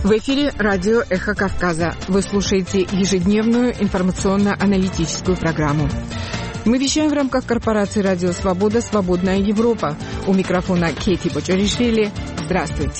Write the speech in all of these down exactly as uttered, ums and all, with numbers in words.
В эфире радио «Эхо Кавказа». Вы слушаете ежедневную информационно-аналитическую программу. Мы вещаем в рамках корпорации «Радио Свобода. Свободная Европа». У микрофона Кети Бочаришвили. Здравствуйте.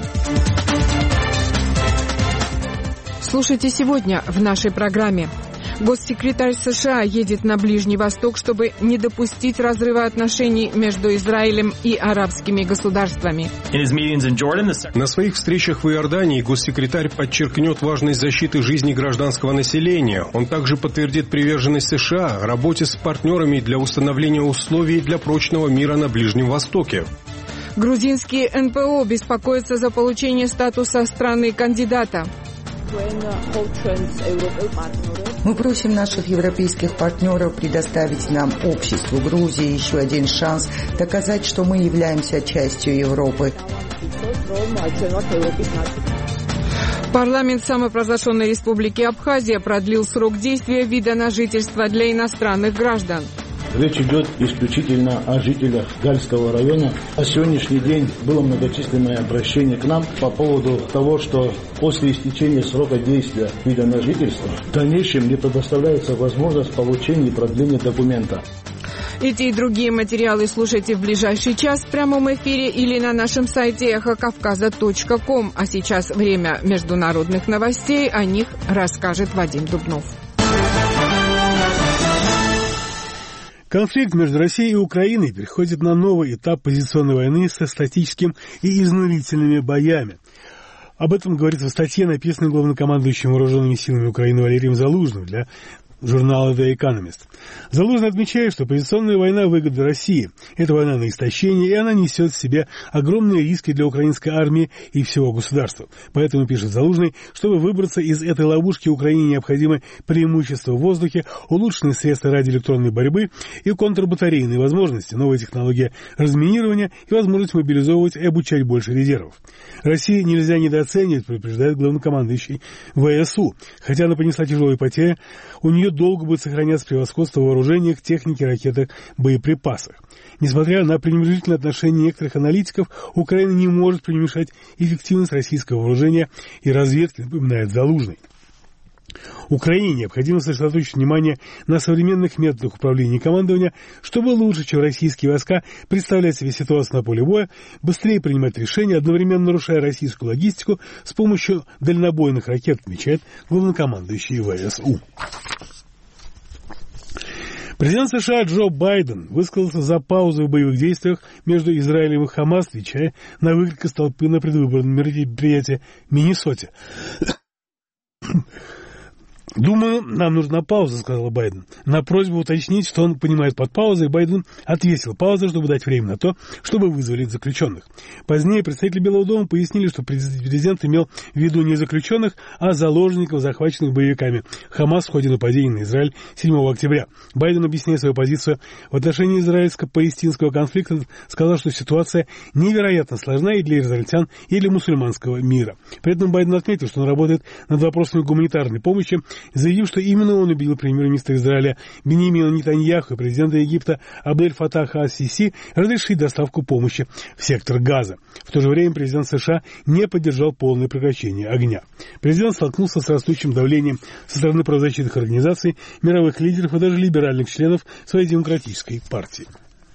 Слушайте сегодня в нашей программе. Госсекретарь США едет на Ближний Восток, чтобы не допустить разрыва отношений между Израилем и арабскими государствами. На своих встречах в Иордании госсекретарь подчеркнет важность защиты жизни гражданского населения. Он также подтвердит приверженность США работе с партнерами для установления условий для прочного мира на Ближнем Востоке. Грузинские эн пэ о беспокоятся за получение статуса страны-кандидата. Мы просим наших европейских партнеров предоставить нам, обществу Грузии, еще один шанс доказать, что мы являемся частью Европы. Парламент самопровозглашенной республики Абхазия продлил срок действия вида на жительство для иностранных граждан. Речь идет исключительно о жителях Гальского района. На сегодняшний день было многочисленное обращение к нам по поводу того, что после истечения срока действия вида на жительство в дальнейшем не предоставляется возможность получения и продления документа. Эти и другие материалы слушайте в ближайший час в прямом эфире или на нашем сайте эхо кавказа точка ком. А сейчас время международных новостей. О них расскажет Вадим Дубнов. Конфликт между Россией и Украиной переходит на новый этап позиционной войны со статическим и изнурительными боями. Об этом говорится в статье, написанной главнокомандующим вооруженными силами Украины Валерием Залужным для журнала The Economist. Залужный отмечает, что позиционная война выгодна России. Это война на истощение, и она несет в себе огромные риски для украинской армии и всего государства. Поэтому, пишет Залужный, чтобы выбраться из этой ловушки, Украине необходимы преимущества в воздухе, улучшенные средства радиоэлектронной борьбы и контрбатарейные возможности, новая технология разминирования и возможность мобилизовывать и обучать больше резервов. России нельзя недооценивать, предупреждает главнокомандующий вэ эс у. Хотя она понесла тяжелые потери, у нее долго будет сохраняться превосходство в вооружениях, технике, ракетах, боеприпасах. Несмотря на пренебрежительное отношение некоторых аналитиков, Украина не может преуменьшать эффективность российского вооружения и разведки, напоминает Залужный. Украине необходимо сосредоточить внимание на современных методах управления и командования, чтобы лучше, чем российские войска, представлять себе ситуацию на поле боя, быстрее принимать решения, одновременно нарушая российскую логистику с помощью дальнобойных ракет, отмечает главнокомандующий вэ эс у. Президент США Джо Байден высказался за паузу в боевых действиях между Израилем и Хамас, отвечая на выкрик из толпы на предвыборном мероприятии в Миннесоте. «Думаю, нам нужна пауза», — сказал Байден. На просьбу уточнить, что он понимает под паузой, Байден отвесил паузу, чтобы дать время на то, чтобы вызволить заключенных. Позднее представители Белого дома пояснили, что президент имел в виду не заключенных, а заложников, захваченных боевиками Хамас в ходе нападения на Израиль седьмого октября. Байден, объясняя свою позицию в отношении израильско-палестинского конфликта, сказал, что ситуация невероятно сложна и для израильтян, и для мусульманского мира. При этом Байден отметил, что он работает над вопросами гуманитарной помощи, заявив, что именно он убедил премьер-министра Израиля Биньямина Нетаньяху и президента Египта Абдель Фаттаха ас-Сиси разрешить доставку помощи в сектор Газа. В то же время президент США не поддержал полное прекращение огня. Президент столкнулся с растущим давлением со стороны правозащитных организаций, мировых лидеров и даже либеральных членов своей демократической партии.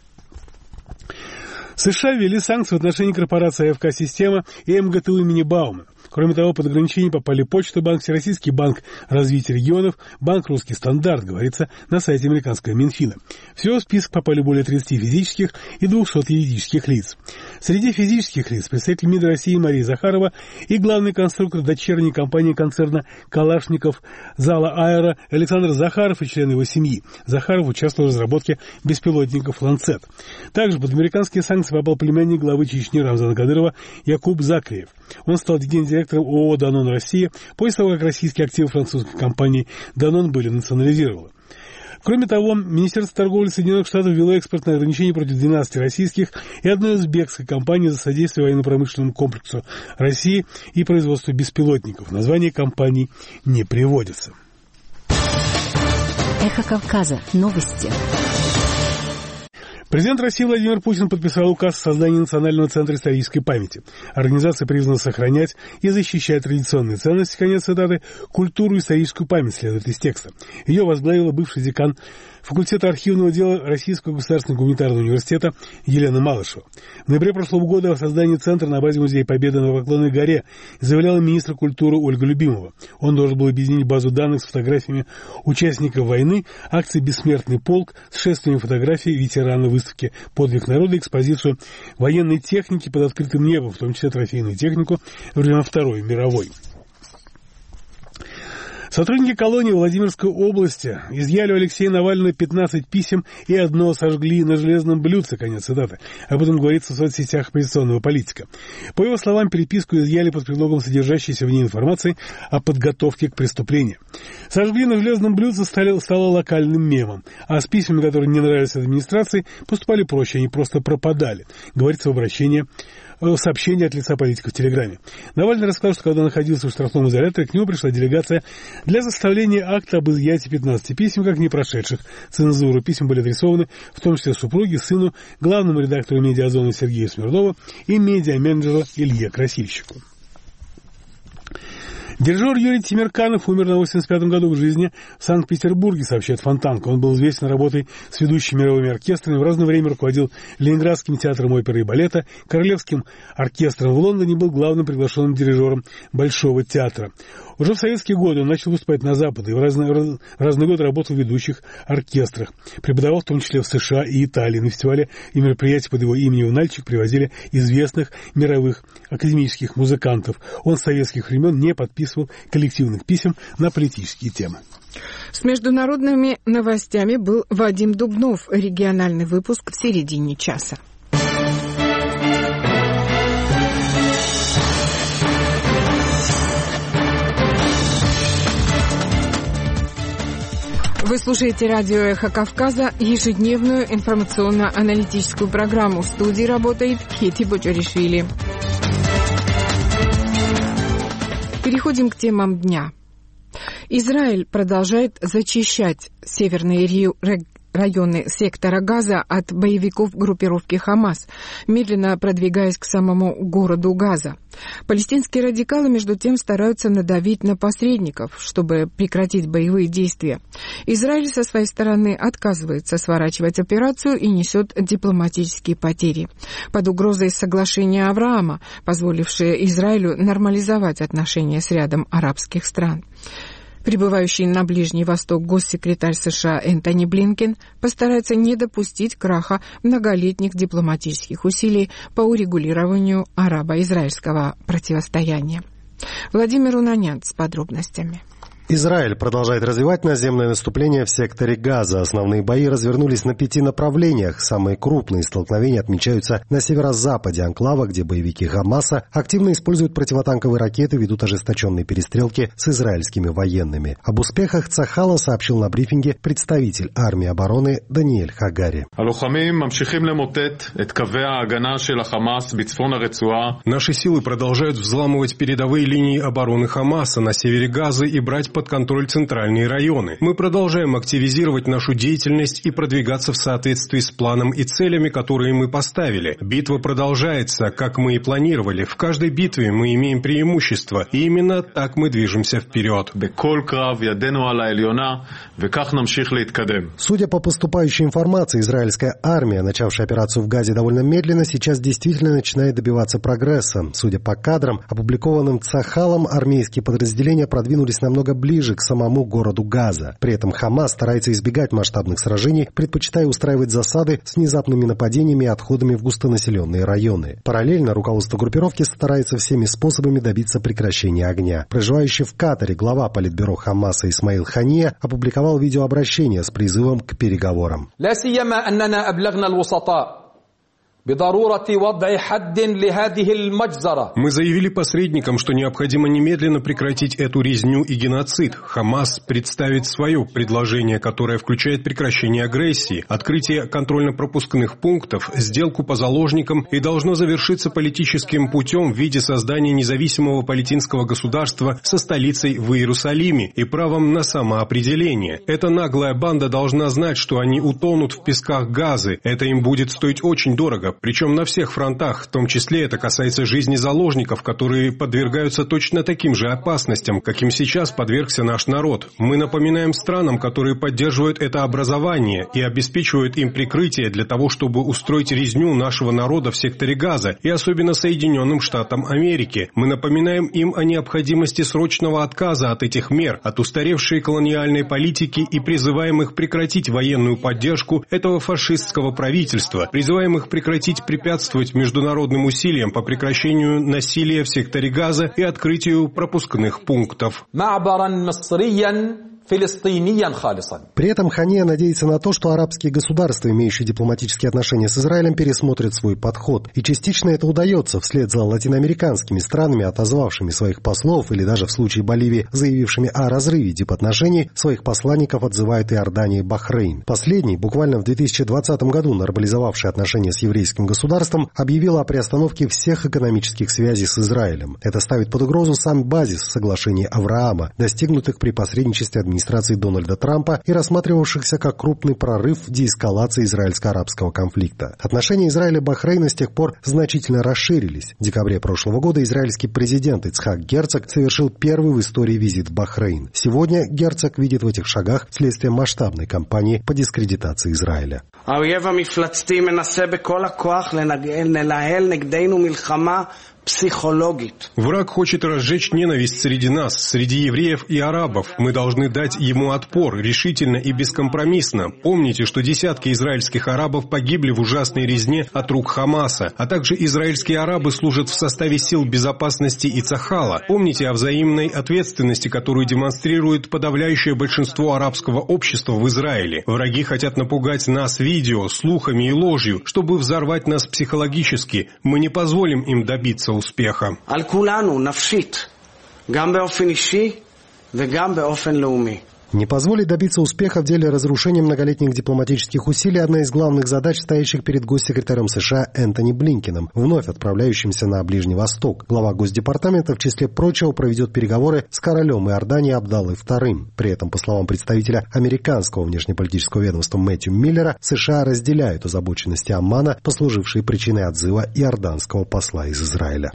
США ввели санкции в отношении корпорации АФК «Система» и эм гэ тэ у имени Баумана. Кроме того, под ограничение попали Почта банк, Всероссийский банк развития регионов, банк «Русский стандарт», говорится на сайте американского Минфина. Всего в список попали более тридцати физических и двухсот юридических лиц. Среди физических лиц представитель МИД России Мария Захарова и главный конструктор дочерней компании концерна «Калашников» Зала Аэро Александр Захаров и члены его семьи. Захаров участвовал в разработке беспилотников «Ланцет». Также под американские санкции попал племянник главы Чечни Рамзана Кадырова Якуб Закриев. Он стал гендиректором ООО «Данон Россия» после того, как российские активы французской компании «Данон» были национализированы. Кроме того, Министерство торговли Соединенных Штатов ввело экспортные ограничения против двенадцати российских и одной узбекской компании за содействие военно-промышленному комплексу России и производству беспилотников. Название компаний не приводится. Эхо Кавказа. Новости. Президент России Владимир Путин подписал указ о создании Национального центра исторической памяти. Организация призвана сохранять и защищать традиционные ценности, конец цитаты, культуру и историческую память, следует из текста. Ее возглавила бывший декан факультета архивного дела Российского государственного гуманитарного университета Елена Малышева. В ноябре прошлого года о создании центра на базе Музея Победы на Поклонной горе заявляла министр культуры Ольга Любимова. Он должен был объединить базу данных с фотографиями участников войны, акции «Бессмертный полк», с шествиями фотографий ветеранов выставки «Подвиг народа», экспозицию военной техники под открытым небом, в том числе трофейную технику времен Второй мировой. Сотрудники колонии Владимирской области изъяли у Алексея Навального пятнадцать писем и одно сожгли на железном блюдце, конец цитаты. Об этом говорится в соцсетях оппозиционного политика. По его словам, переписку изъяли под предлогом содержащейся в ней информации о подготовке к преступлению. Сожгли на железном блюдце стало, стало локальным мемом, а с письмами, которые не нравились администрации, поступали проще, они просто пропадали, говорится в обращении сообщение от лица политика в Телеграме. Навальный рассказал, что когда находился в штрафном изоляторе, к нему пришла делегация для составления акта об изъятии пятнадцати писем, как не прошедших цензуру. Письма были адресованы в том числе супруге, сыну, главному редактору «Медиазоны» Сергею Смирнову и медиа-менеджеру Илье Красильщику. Дирижер Юрий Тимирканов умер на восемьдесят пятом году в жизни в Санкт-Петербурге, сообщает Фонтанка. Он был известен работой с ведущими мировыми оркестрами, в разное время руководил Ленинградским театром оперы и балета, Королевским оркестром в Лондоне, был главным приглашенным дирижером Большого театра. Уже в советские годы он начал выступать на Западе и в разные, в разные годы работал в ведущих оркестрах. Преподавал в том числе в США и Италии. На фестивале и мероприятия под его именем в Нальчик привозили известных мировых академических музыкантов. Он с советских времен не подписывал коллективных писем на политические темы. С международными новостями был Вадим Дубнов. Региональный выпуск в середине часа. Вы слушаете радио «Эхо Кавказа», ежедневную информационно-аналитическую программу. В студии работает Хети Бочаришвили. Переходим к темам дня. Израиль продолжает зачищать северные районы сектора Газа от боевиков группировки «Хамас», медленно продвигаясь к самому городу Газа. Палестинские радикалы, между тем, стараются надавить на посредников, чтобы прекратить боевые действия. Израиль со своей стороны отказывается сворачивать операцию и несет дипломатические потери. Под угрозой соглашения Авраама, позволившее Израилю нормализовать отношения с рядом арабских стран. Прибывающий на Ближний Восток госсекретарь США Энтони Блинкен постарается не допустить краха многолетних дипломатических усилий по урегулированию арабо-израильского противостояния. Владимир Унанян с подробностями. Израиль продолжает развивать наземное наступление в секторе Газа. Основные бои развернулись на пяти направлениях. Самые крупные столкновения отмечаются на северо-западе анклава, где боевики Хамаса активно используют противотанковые ракеты и ведут ожесточенные перестрелки с израильскими военными. Об успехах Цахала сообщил на брифинге представитель армии обороны Даниэль Хагари. Наши силы продолжают взламывать передовые линии обороны Хамаса на севере Газа и брать под контроль центральные районы. Мы продолжаем активизировать нашу деятельность и продвигаться в соответствии с планом и целями, которые мы поставили. Битва продолжается, как мы и планировали. В каждой битве мы имеем преимущество, и именно так мы движемся вперед. Судя по поступающей информации, израильская армия, начавшая операцию в Газе довольно медленно, сейчас действительно начинает добиваться прогресса. Судя по кадрам, опубликованным Цахалом, армейские подразделения продвинулись намного ближе ближе к самому городу Газа. При этом Хамас старается избегать масштабных сражений, предпочитая устраивать засады с внезапными нападениями и отходами в густонаселенные районы. Параллельно руководство группировки старается всеми способами добиться прекращения огня. Проживающий в Катаре глава политбюро Хамаса Исмаил Хания опубликовал видеообращение с призывом к переговорам. Мы заявили посредникам, что необходимо немедленно прекратить эту резню и геноцид. Хамас представит свое предложение, которое включает прекращение агрессии, открытие контрольно-пропускных пунктов, сделку по заложникам и должно завершиться политическим путем в виде создания независимого палестинского государства со столицей в Иерусалиме и правом на самоопределение. Эта наглая банда должна знать, что они утонут в песках Газы. Это им будет стоить очень дорого. Причем на всех фронтах, в том числе это касается жизни заложников, которые подвергаются точно таким же опасностям, каким сейчас подвергся наш народ. Мы напоминаем странам, которые поддерживают это образование и обеспечивают им прикрытие для того, чтобы устроить резню нашего народа в секторе Газа, и особенно Соединенным Штатам Америки. Мы напоминаем им о необходимости срочного отказа от этих мер, от устаревшей колониальной политики и призываем их прекратить военную поддержку этого фашистского правительства, призываем их прекратить препятствовать международным усилиям по прекращению насилия в секторе Газа и открытию пропускных пунктов. При этом Хания надеется на то, что арабские государства, имеющие дипломатические отношения с Израилем, пересмотрят свой подход. И частично это удается вслед за латиноамериканскими странами, отозвавшими своих послов, или даже в случае Боливии, заявившими о разрыве дипотношений, своих посланников отзывает Иордания и Бахрейн. Последний, буквально в две тысячи двадцатом году нормализовавший отношения с еврейским государством, объявил о приостановке всех экономических связей с Израилем. Это ставит под угрозу сам базис соглашений Авраама, достигнутых при посредничестве администрации администрации Дональда Трампа и рассматривавшихся как крупный прорыв в деэскалации израильско-арабского конфликта. Отношения Израиля и Бахрейна с тех пор значительно расширились. В декабре прошлого года израильский президент Ицхак Герцог совершил первый в истории визит в Бахрейн. Сегодня Герцог видит в этих шагах следствие масштабной кампании по дискредитации Израиля. Враг хочет разжечь ненависть среди нас, среди евреев и арабов. Мы должны дать ему отпор, решительно и бескомпромиссно. Помните, что десятки израильских арабов погибли в ужасной резне от рук Хамаса, а также израильские арабы служат в составе сил безопасности и Цахала. Помните о взаимной ответственности, которую демонстрирует подавляющее большинство арабского общества в Израиле. Враги хотят напугать нас видео, слухами и ложью, чтобы взорвать нас психологически. Мы не позволим им добиться успеха. Не позволить добиться успеха в деле разрушения многолетних дипломатических усилий – одна из главных задач, стоящих перед госсекретарем США Энтони Блинкеном, вновь отправляющимся на Ближний Восток. Глава Госдепартамента, в числе прочего, проведет переговоры с королем Иордании Абдаллой вторым. При этом, по словам представителя американского внешнеполитического ведомства Мэтью Миллера, США разделяют озабоченности Аммана, послужившие причиной отзыва иорданского посла из Израиля.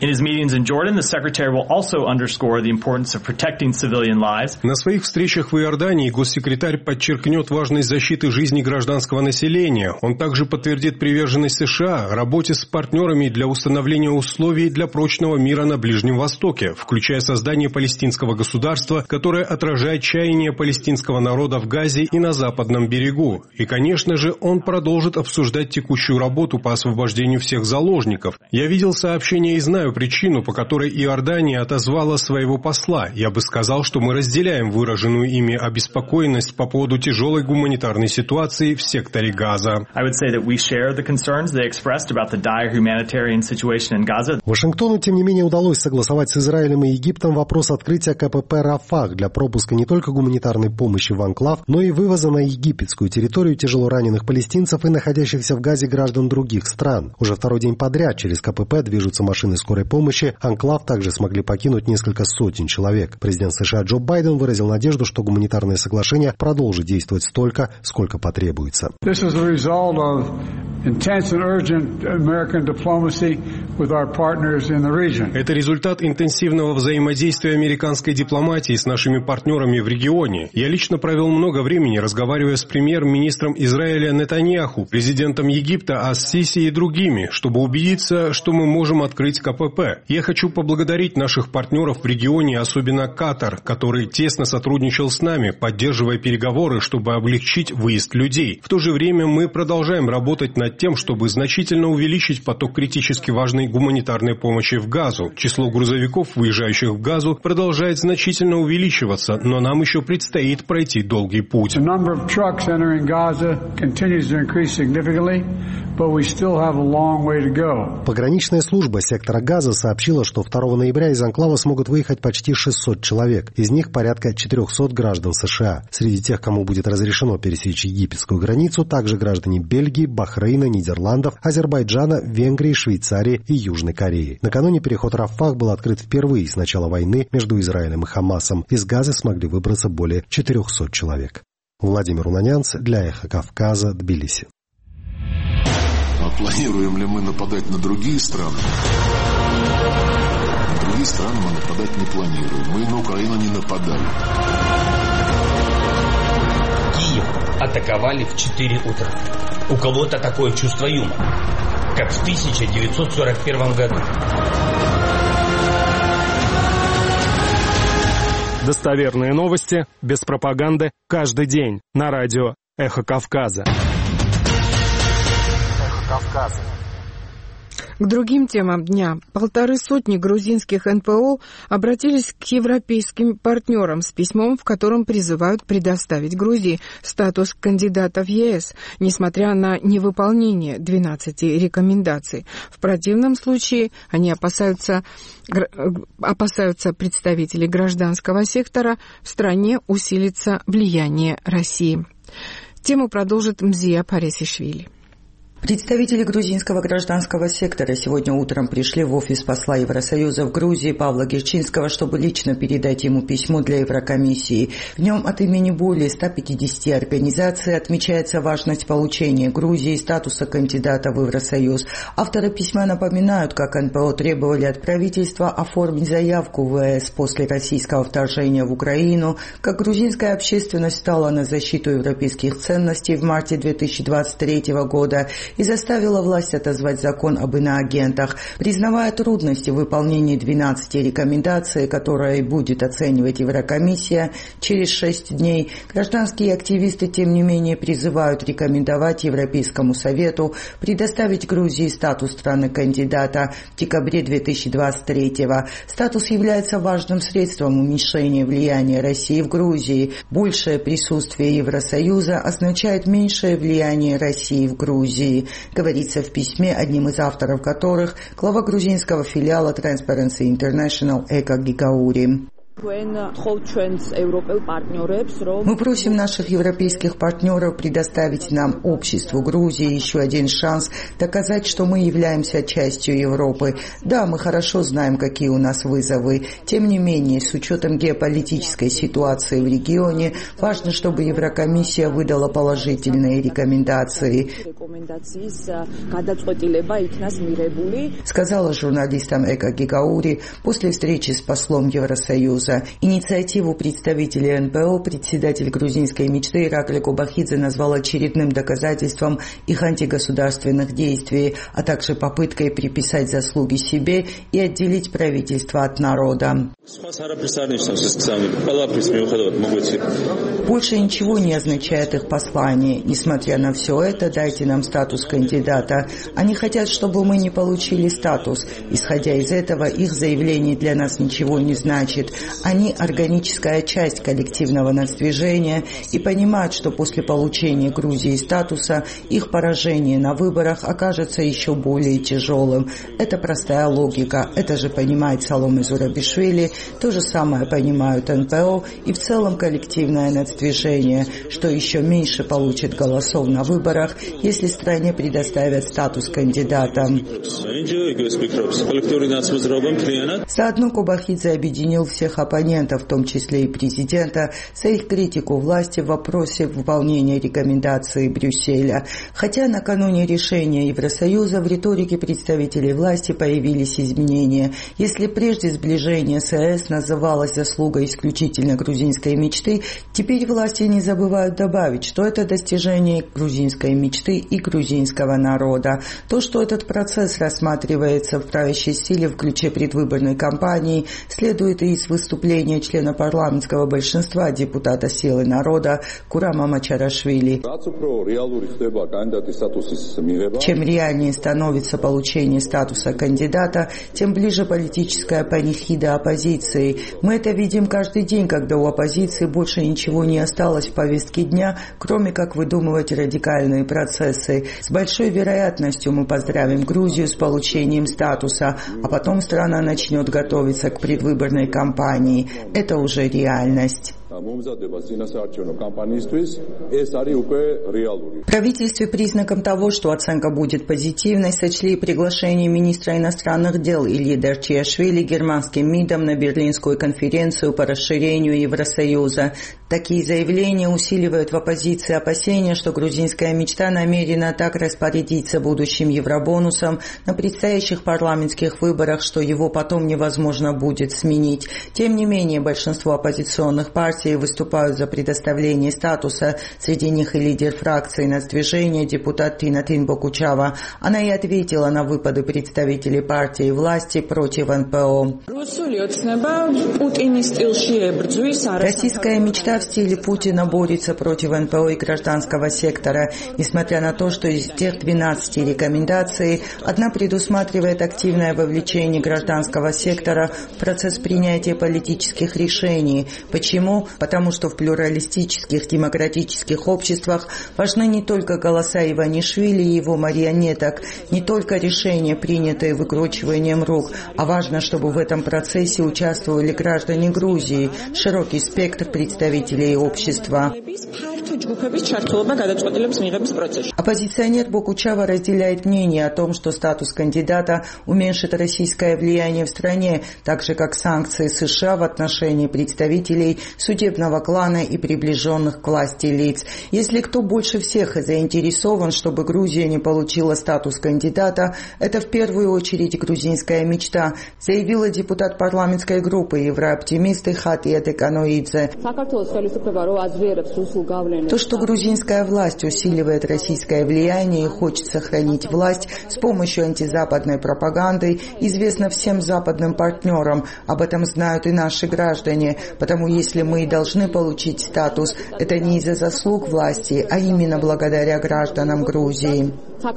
На своих встречах в Иордании госсекретарь подчеркнет важность защиты жизни гражданского населения. Он также подтвердит приверженность США работе с партнерами для установления условий для прочного мира на Ближнем Востоке, включая создание палестинского государства, которое отражает чаяния палестинского народа в Газе и на Западном берегу. И, конечно же, он продолжит обсуждать текущую работу по освобождению всех заложников. Я видел сообщение и знаю причину, по которой Иордания отозвала своего посла. Я бы сказал, что мы разделяем выраженную ими обеспокоенность по поводу тяжелой гуманитарной ситуации в секторе Газа. Вашингтону, тем не менее, удалось согласовать с Израилем и Египтом вопрос открытия КПП «Рафах» для пропуска не только гуманитарной помощи в анклав, но и вывоза на египетскую территорию тяжелораненых палестинцев и находящихся в Газе граждан других стран. Уже второй день подряд через КПП движутся машины скорой помощи. Анклав также смогли покинуть несколько сотен человек. Президент США Джо Байден выразил надежду, что гуманитарные соглашение продолжит действовать столько, сколько потребуется. Это результат интенсивного взаимодействия американской дипломатии с нашими партнерами в регионе. Я лично провел много времени, разговаривая с премьер-министром Израиля Нетаньяху, президентом Египта Ас-Сиси и другими, чтобы убедиться, что мы можем открыть КПП. Я хочу поблагодарить наших партнеров в регионе, особенно Катар, который тесно сотрудничал с нами, поддерживая переговоры, чтобы облегчить выезд людей. В то же время мы продолжаем работать над над тем, чтобы значительно увеличить поток критически важной гуманитарной помощи в Газу. Число грузовиков, выезжающих в Газу, продолжает значительно увеличиваться, но нам еще предстоит пройти долгий путь. Пограничная служба сектора Газа сообщила, что второго ноября из анклава смогут выехать почти шестьсот человек. Из них порядка четырехсот граждан США. Среди тех, кому будет разрешено пересечь египетскую границу, также граждане Бельгии, Бахрейна, Нидерландов, Азербайджана, Венгрии, Швейцарии и Южной Кореи. Накануне переход Рафах был открыт впервые с начала войны между Израилем и Хамасом. Из Газы смогли выбраться более четырехсот человек. Владимир Унанянц для Эхо Кавказа, Тбилиси. А планируем ли мы нападать на другие страны? На другие страны мы нападать не планируем. Мы на Украину не нападали. Киев атаковали в четыре утра. У кого-то такое чувство юмора, как в тысяча девятьсот сорок первом году. Достоверные новости, без пропаганды, каждый день на радио «Эхо Кавказа». «Эхо Кавказа». К другим темам дня. Полторы сотни грузинских эн пэ о обратились к европейским партнерам с письмом, в котором призывают предоставить Грузии статус кандидата в е эс, несмотря на невыполнение двенадцати рекомендаций. В противном случае они опасаются, опасаются представителей гражданского сектора, в стране усилится влияние России. Тему продолжит Мзия Паресишвили. Представители грузинского гражданского сектора сегодня утром пришли в офис посла Евросоюза в Грузии Павла Герчинского, чтобы лично передать ему письмо для Еврокомиссии. В нем от имени более ста пятидесяти организаций отмечается важность получения Грузии статуса кандидата в Евросоюз. Авторы письма напоминают, как эн пэ о требовали от правительства оформить заявку в е эс после российского вторжения в Украину, как грузинская общественность стала на защиту европейских ценностей в марте две тысячи двадцать третьего года и заставила власть отозвать закон об иноагентах. Признавая трудности в выполнении двенадцати рекомендаций, которые будет оценивать Еврокомиссия через шесть дней, гражданские активисты, тем не менее, призывают рекомендовать Европейскому Совету предоставить Грузии статус страны-кандидата в декабре две тысячи двадцать третьего. Статус является важным средством уменьшения влияния России в Грузии. Большее присутствие Евросоюза означает меньшее влияние России в Грузии, говорится в письме, одним из авторов которых глава грузинского филиала Transparency International Эка Гигаури. Мы просим наших европейских партнеров предоставить нам, обществу Грузии, еще один шанс доказать, что мы являемся частью Европы. Да, мы хорошо знаем, какие у нас вызовы. Тем не менее, с учетом геополитической ситуации в регионе, важно, чтобы Еврокомиссия выдала положительные рекомендации, сказала журналистам Эка Гигаури после встречи с послом Евросоюза. Инициативу представителей эн пэ о председатель грузинской мечты Иракли Кобахидзе назвал очередным доказательством их антигосударственных действий, а также попыткой приписать заслуги себе и отделить правительство от народа. Больше ничего не означает их послание. Несмотря на все это, дайте нам статус кандидата. Они хотят, чтобы мы не получили статус. Исходя из этого, их заявление для нас ничего не значит. Они органическая часть коллективного нацдвижения и понимают, что после получения Грузии статуса их поражение на выборах окажется еще более тяжелым. Это простая логика. Это же понимает Саломе Зурабишвили, то же самое понимают эн пэ о и в целом коллективное нацдвижение, что еще меньше получит голосов на выборах, если стране предоставят статус кандидата. Заодно Кобахидзе объединил всех оппонентов, в том числе и президента, за их критику власти в вопросе выполнения рекомендаций Брюсселя. Хотя накануне решения Евросоюза в риторике представителей власти появились изменения. Если прежде сближение с е эс называлось заслугой исключительно грузинской мечты, теперь власти не забывают добавить, что это достижение грузинской мечты и грузинского народа. То, что этот процесс рассматривается в правящей силе в ключе предвыборной кампании, следует и из выступления выступление члена парламентского большинства депутата «Силы народа» Курама Мачарашвили. Чем реальнее становится получение статуса кандидата, тем ближе политическая панихида оппозиции. Мы это видим каждый день, когда у оппозиции больше ничего не осталось в повестке дня, кроме как выдумывать радикальные процессы. С большой вероятностью мы поздравим Грузию с получением статуса, а потом страна начнет готовиться к предвыборной кампании. Это уже реальность. В правительстве признаком того, что оценка будет позитивной, сочли приглашение министра иностранных дел Ильи Дарчиашвили германским МИДом на Берлинскую конференцию по расширению Евросоюза. Такие заявления усиливают в оппозиции опасения, что грузинская мечта намерена так распорядиться будущим евробонусом на предстоящих парламентских выборах, что его потом невозможно будет сменить. Тем не менее, большинство оппозиционных партий выступают за предоставление статуса. Среди них и лидер фракции нацдвижения, депутат Тинатин Бокучава. Она и ответила на выпады представителей партии и власти против эн пэ о. Российская мечта в стиле Путина борется против эн пэ о и гражданского сектора. Несмотря на то, что из тех двенадцати рекомендаций одна предусматривает активное вовлечение гражданского сектора в процесс принятия политических решений. Почему? Потому что в плюралистических демократических обществах важны не только голоса Иванишвили и его марионеток, не только решения, принятые выкручиванием рук, а важно, чтобы в этом процессе участвовали граждане Грузии, широкий спектр представителей общества. Оппозиционер Бокучава разделяет мнение о том, что статус кандидата уменьшит российское влияние в стране, так же как санкции США в отношении представителей судебного клана и приближенных к власти лиц. Если кто больше всех заинтересован, чтобы Грузия не получила статус кандидата, это в первую очередь грузинская мечта, заявила депутат парламентской группы «Еврооптимисты» Хатия Теканоидзе. То, что грузинская власть усиливает российское влияние и хочет сохранить власть с помощью антизападной пропаганды, известно всем западным партнерам. Об этом знают и наши граждане. Потому если мы и должны получить статус, это не из-за заслуг власти, а именно благодаря гражданам Грузии.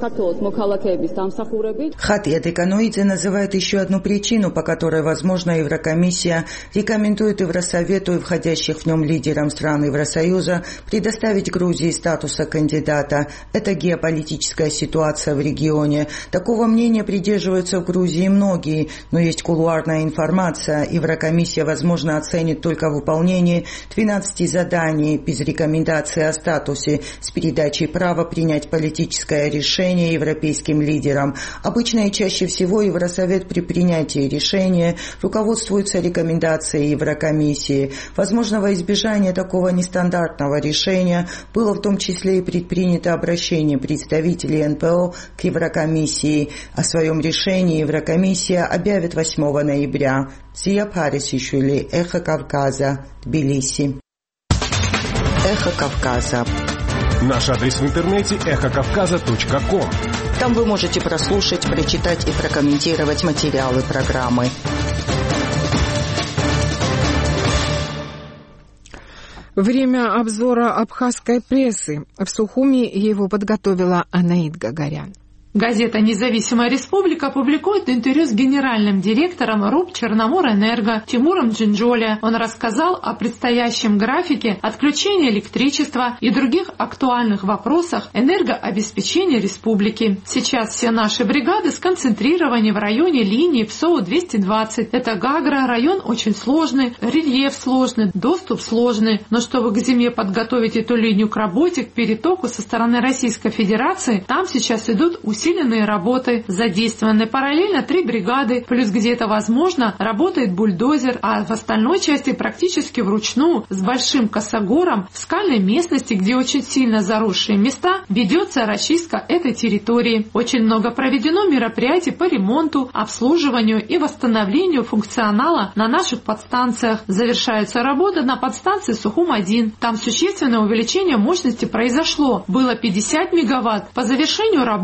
Хатия Теканоидзе называет еще одну причину, по которой, возможно, Еврокомиссия рекомендует Евросовету и входящих в нем лидерам стран Евросоюза предоставить Грузии статуса кандидата. Это геополитическая ситуация в регионе. Такого мнения придерживаются в Грузии многие, но есть кулуарная информация. Еврокомиссия, возможно, оценит только выполнение двенадцати заданий без рекомендации о статусе с передачей права принять политическое решение европейским лидерам. Обычно и чаще всего Евросовет при принятии решения руководствуется рекомендацией Еврокомиссии. Возможно, во избежание такого нестандартного решения было в том числе и предпринято обращение представителей эн пэ о к Еврокомиссии. О своем решении Еврокомиссия объявит восьмого ноября. Зия Парисишвили, Эхо Кавказа, Тбилиси. Эхо Кавказа. Наш адрес в интернете эхо кавказа точка ком. Там вы можете прослушать, прочитать и прокомментировать материалы программы. Время обзора абхазской прессы. В Сухуми его подготовила Анаит Гагарян. Газета «Независимая республика» публикует интервью с генеральным директором РУП «Черноморэнерго» Тимуром Джинджоли. Он рассказал о предстоящем графике отключения электричества и других актуальных вопросах энергообеспечения республики. Сейчас все наши бригады сконцентрированы в районе линии ПСОУ двести двадцать. Это Гагра, район очень сложный, рельеф сложный, доступ сложный. Но чтобы к зиме подготовить эту линию к работе, к перетоку со стороны Российской Федерации, там сейчас идут усилия. Усиленные работы, задействованы параллельно три бригады, плюс где-то, возможно, работает бульдозер, а в остальной части практически вручную, с большим косогором, в скальной местности, где очень сильно заросшие места, ведется расчистка этой территории. Очень много проведено мероприятий по ремонту, обслуживанию и восстановлению функционала на наших подстанциях. Завершается работа на подстанции Сухум один. Там существенное увеличение мощности произошло. Было пятьдесят мегаватт. По завершению работы мощности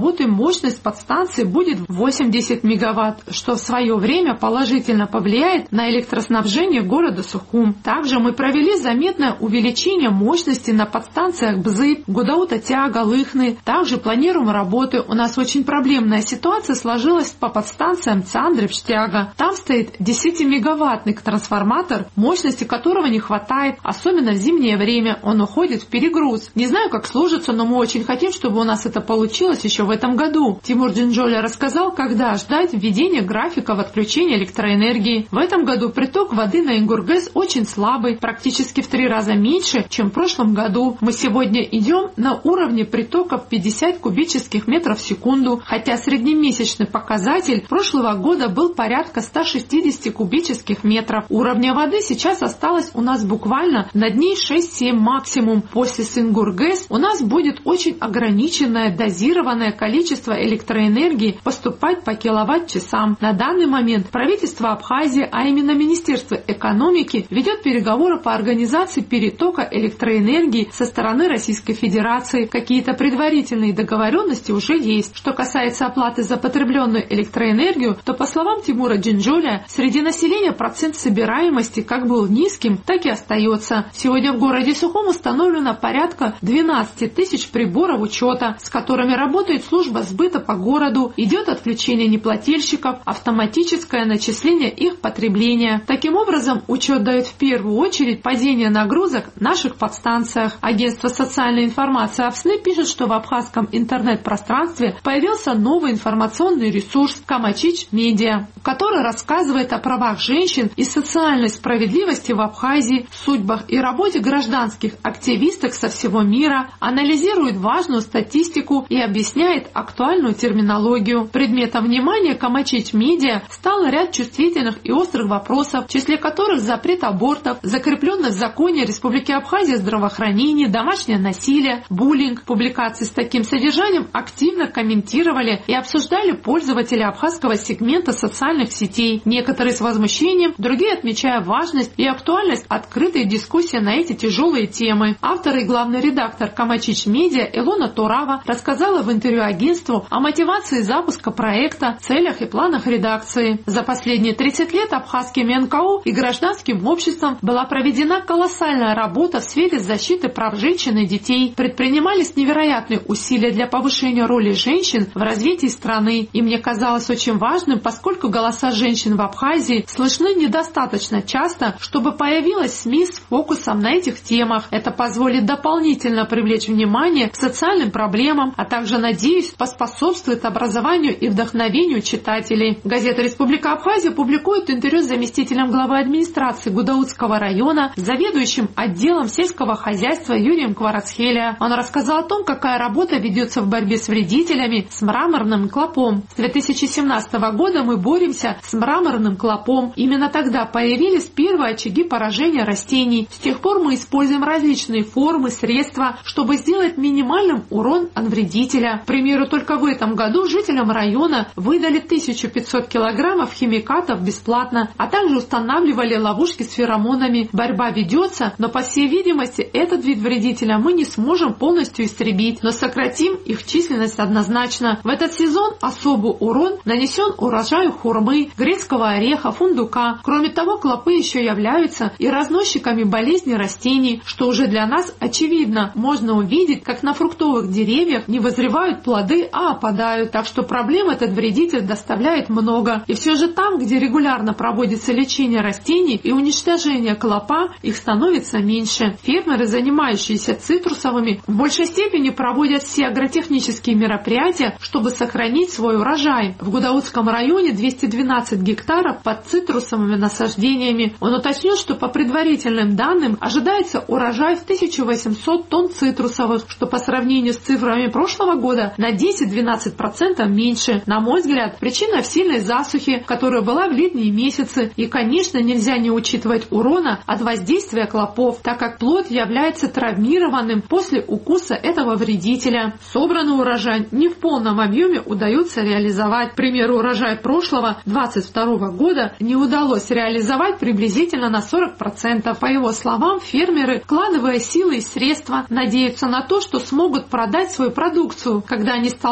мощность подстанции будет восемьдесят мегаватт, что в свое время положительно повлияет на электроснабжение города Сухум. Также мы провели заметное увеличение мощности на подстанциях Бзып, Гудаута-Тяга, Лыхны. Также планируем работы. У нас очень проблемная ситуация сложилась по подстанциям Цандрев-Штяга. Там стоит десятимегаваттный трансформатор, мощности которого не хватает, особенно в зимнее время. Он уходит в перегруз. Не знаю, как сложится, но мы очень хотим, чтобы у нас это получилось еще в этом году. Тимур Джинджоля рассказал, когда ждать введения графиков отключения электроэнергии. В этом году приток воды на Ингургэс очень слабый, практически в три раза меньше, чем в прошлом году. Мы сегодня идем на уровне притоков пятьдесят кубических метров в секунду, хотя среднемесячный показатель прошлого года был порядка ста шестидесяти кубических метров. Уровня воды сейчас осталось у нас буквально на дней шесть-семь максимум. После Сингургэс у нас будет очень ограниченное дозированное количество электроэнергии поступать по киловатт-часам. На данный момент правительство Абхазии, а именно Министерство экономики, ведет переговоры по организации перетока электроэнергии со стороны Российской Федерации. Какие-то предварительные договоренности уже есть. Что касается оплаты за потребленную электроэнергию, то, по словам Тимура Джинджоля, среди населения процент собираемости как был низким, так и остается. Сегодня в городе Сухум установлено порядка двенадцати тысяч приборов учета, с которыми работает служба сбыта по городу, идет отключение неплательщиков, автоматическое начисление их потребления. Таким образом, учет дает в первую очередь падение нагрузок в наших подстанциях. Агентство социальной информации АФСНы пишет, что в абхазском интернет-пространстве появился новый информационный ресурс Камачич Медиа, который рассказывает о правах женщин и социальной справедливости в Абхазии, судьбах и работе гражданских активисток со всего мира, анализирует важную статистику и объясняет актуальную терминологию. Предметом внимания Камачич Медиа стал ряд чувствительных и острых вопросов, в числе которых запрет абортов, закрепленный в законе Республики Абхазия здравоохранение, домашнее насилие, буллинг. Публикации с таким содержанием активно комментировали и обсуждали пользователи абхазского сегмента социальных сетей. Некоторые с возмущением, другие отмечая важность и актуальность открытой дискуссии на эти тяжелые темы. Автор и главный редактор Камачич Медиа Илона Турава рассказала в интервью агентству о мотивации запуска проекта, целях и планах редакции. За последние тридцать лет абхазским эн ка о и гражданским обществом была проведена колоссальная работа в сфере защиты прав женщин и детей. Предпринимались невероятные усилия для повышения роли женщин в развитии страны. И мне казалось очень важным, поскольку голоса женщин в Абхазии слышны недостаточно часто, чтобы появилась СМИ с фокусом на этих темах. Это позволит дополнительно привлечь внимание к социальным проблемам, а также, надеюсь, поспособствует образованию и вдохновению читателей. Газета «Республика Абхазия» публикует интервью с заместителем главы администрации Гудаутского района, заведующим отделом сельского хозяйства Юрием Кварацхелия. Он рассказал о том, какая работа ведется в борьбе с вредителями, с мраморным клопом. С две тысячи семнадцатого года мы боремся с мраморным клопом. Именно тогда появились первые очаги поражения растений. С тех пор мы используем различные формы, средства, чтобы сделать минимальным урон от вредителя. К примеру, только в этом году жителям района выдали тысячу пятьсот килограммов химикатов бесплатно, а также устанавливали ловушки с феромонами. Борьба ведется, но, по всей видимости, этот вид вредителя мы не сможем полностью истребить, но сократим их численность однозначно. В этот сезон особый урон нанесен урожаю хурмы, грецкого ореха, фундука. Кроме того, клопы еще являются и разносчиками болезней растений, что уже для нас очевидно. Можно увидеть, как на фруктовых деревьях не вызревают плоды, а опадают. Так что проблем этот вредитель доставляет много. И все же там, где регулярно проводится лечение растений и уничтожение клопа, их становится меньше. Фермеры, занимающиеся цитрусовыми, в большей степени проводят все агротехнические мероприятия, чтобы сохранить свой урожай. В Гудаутском районе двести двенадцать гектаров под цитрусовыми насаждениями. Он уточнил, что по предварительным данным ожидается урожай в тысячу восемьсот тонн цитрусовых, что по сравнению с цифрами прошлого года на десять-двенадцать процентов меньше. На мой взгляд, причина в сильной засухе, которая была в летние месяцы. И, конечно, нельзя не учитывать урона от воздействия клопов, так как плод является травмированным после укуса этого вредителя. Собранный урожай не в полном объеме удается реализовать. К примеру, урожай прошлого двадцать второго года не удалось реализовать приблизительно на сорок процентов. По его словам, фермеры, вкладывая силы и средства, надеются на то, что смогут продать свою продукцию, когда они сталкиваются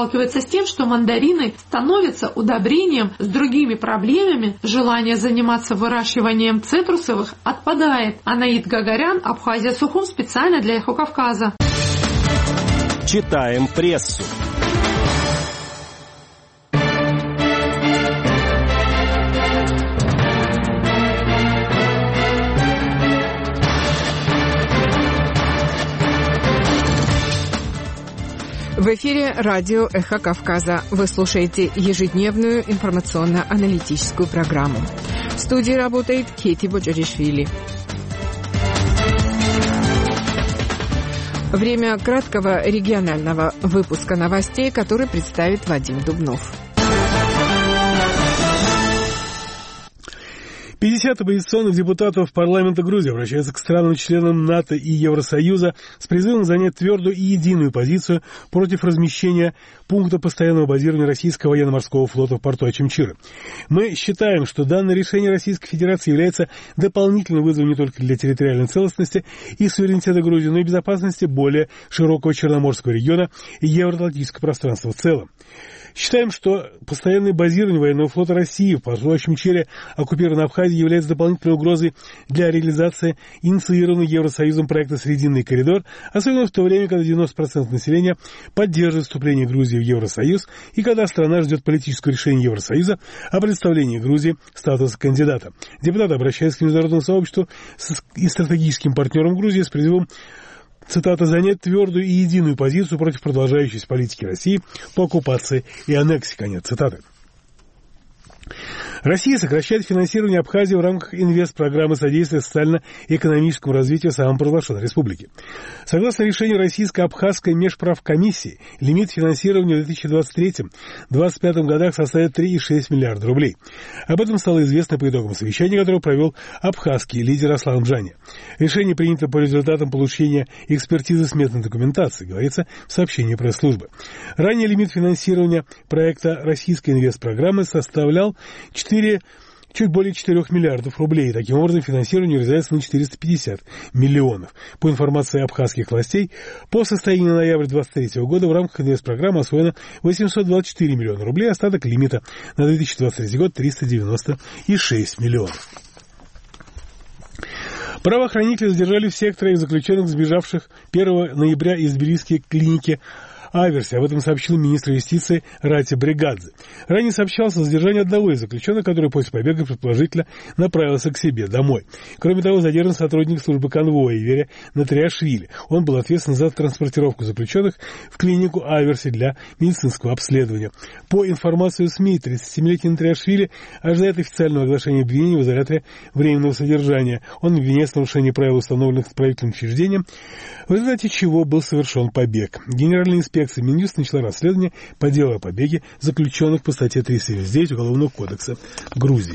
сталкивается с тем, что мандарины становятся удобрением с другими проблемами, желание заниматься выращиванием цитрусовых отпадает. Анаид Гагарян, Абхазия, Сухум, специально для «Эхо Кавказа». Читаем прессу. В эфире радио «Эхо Кавказа». Вы слушаете ежедневную информационно-аналитическую программу. В студии работает Кети Боджаришвили. Время краткого регионального выпуска новостей, который представит Вадим Дубнов. пятьдесят оппозиционных депутатов парламента Грузии обращаются к странам-членам НАТО и Евросоюза с призывом занять твердую и единую позицию против размещения пункта постоянного базирования российского военно-морского флота в порту Очимчиры. Мы считаем, что данное решение Российской Федерации является дополнительным вызовом не только для территориальной целостности и суверенитета Грузии, но и безопасности более широкого Черноморского региона и евроатлантического пространства в целом. Считаем, что постоянное базирование военного флота России в порту Очимчире, оккупированной Абхазии, является дополнительной угрозой для реализации инициированного Евросоюзом проекта «Срединный коридор», особенно в то время, когда девяносто процентов населения поддерживает вступление Грузии в Евросоюз и когда страна ждет политического решения Евросоюза о предоставлении Грузии статуса кандидата. Депутаты обращаются к международному сообществу и стратегическим партнерам Грузии с призывом, цитата, «занять твердую и единую позицию против продолжающейся политики России по оккупации и аннексии». Конец цитаты. Россия сокращает финансирование Абхазии в рамках инвестпрограммы содействия социально-экономическому развитию самопровозглашенной республики. Согласно решению Российско-Абхазской межправкомиссии, лимит финансирования в две тысячи двадцать третьем — две тысячи двадцать пятом годах составит три целых шесть десятых миллиарда рублей. Об этом стало известно по итогам совещания, которое провел абхазский лидер Аслан Джани. Решение принято по результатам получения экспертизы сметной документации, говорится в сообщении пресс-службы. Ранее лимит финансирования проекта российской инвестпрограммы составлял четыре, чуть более четырёх миллиардов рублей. Таким образом, финансирование урезается на четыреста пятьдесят миллионов. По информации абхазских властей, по состоянию на ноябрь две тысячи двадцать третьего года в рамках инвестпрограммы освоено восемьсот двадцать четыре миллиона рублей, остаток лимита на две тысячи двадцать третий год триста девяносто шесть миллионов. Правоохранители задержали всех троих заключенных, сбежавших первого ноября из тбилисской клиники Аверси. Об этом сообщил министр юстиции Рати Бригадзе. Ранее сообщалось о задержании одного из заключенных, который после побега предположительно направился к себе домой. Кроме того, задержан сотрудник службы конвоя Иверия Натриашвили. Он был ответственен за транспортировку заключенных в клинику Аверси для медицинского обследования. По информации СМИ, тридцатисемилетний Натриашвили ожидает официального оглашения обвинений в изоляторе временного содержания. Он обвиняется в нарушении правил, установленных исправительным учреждением, в результате чего был совершен побег. Генеральный инспектор Минюст начала расследование по делу о побеге заключенных по статье триста семьдесят девять Уголовного кодекса Грузии.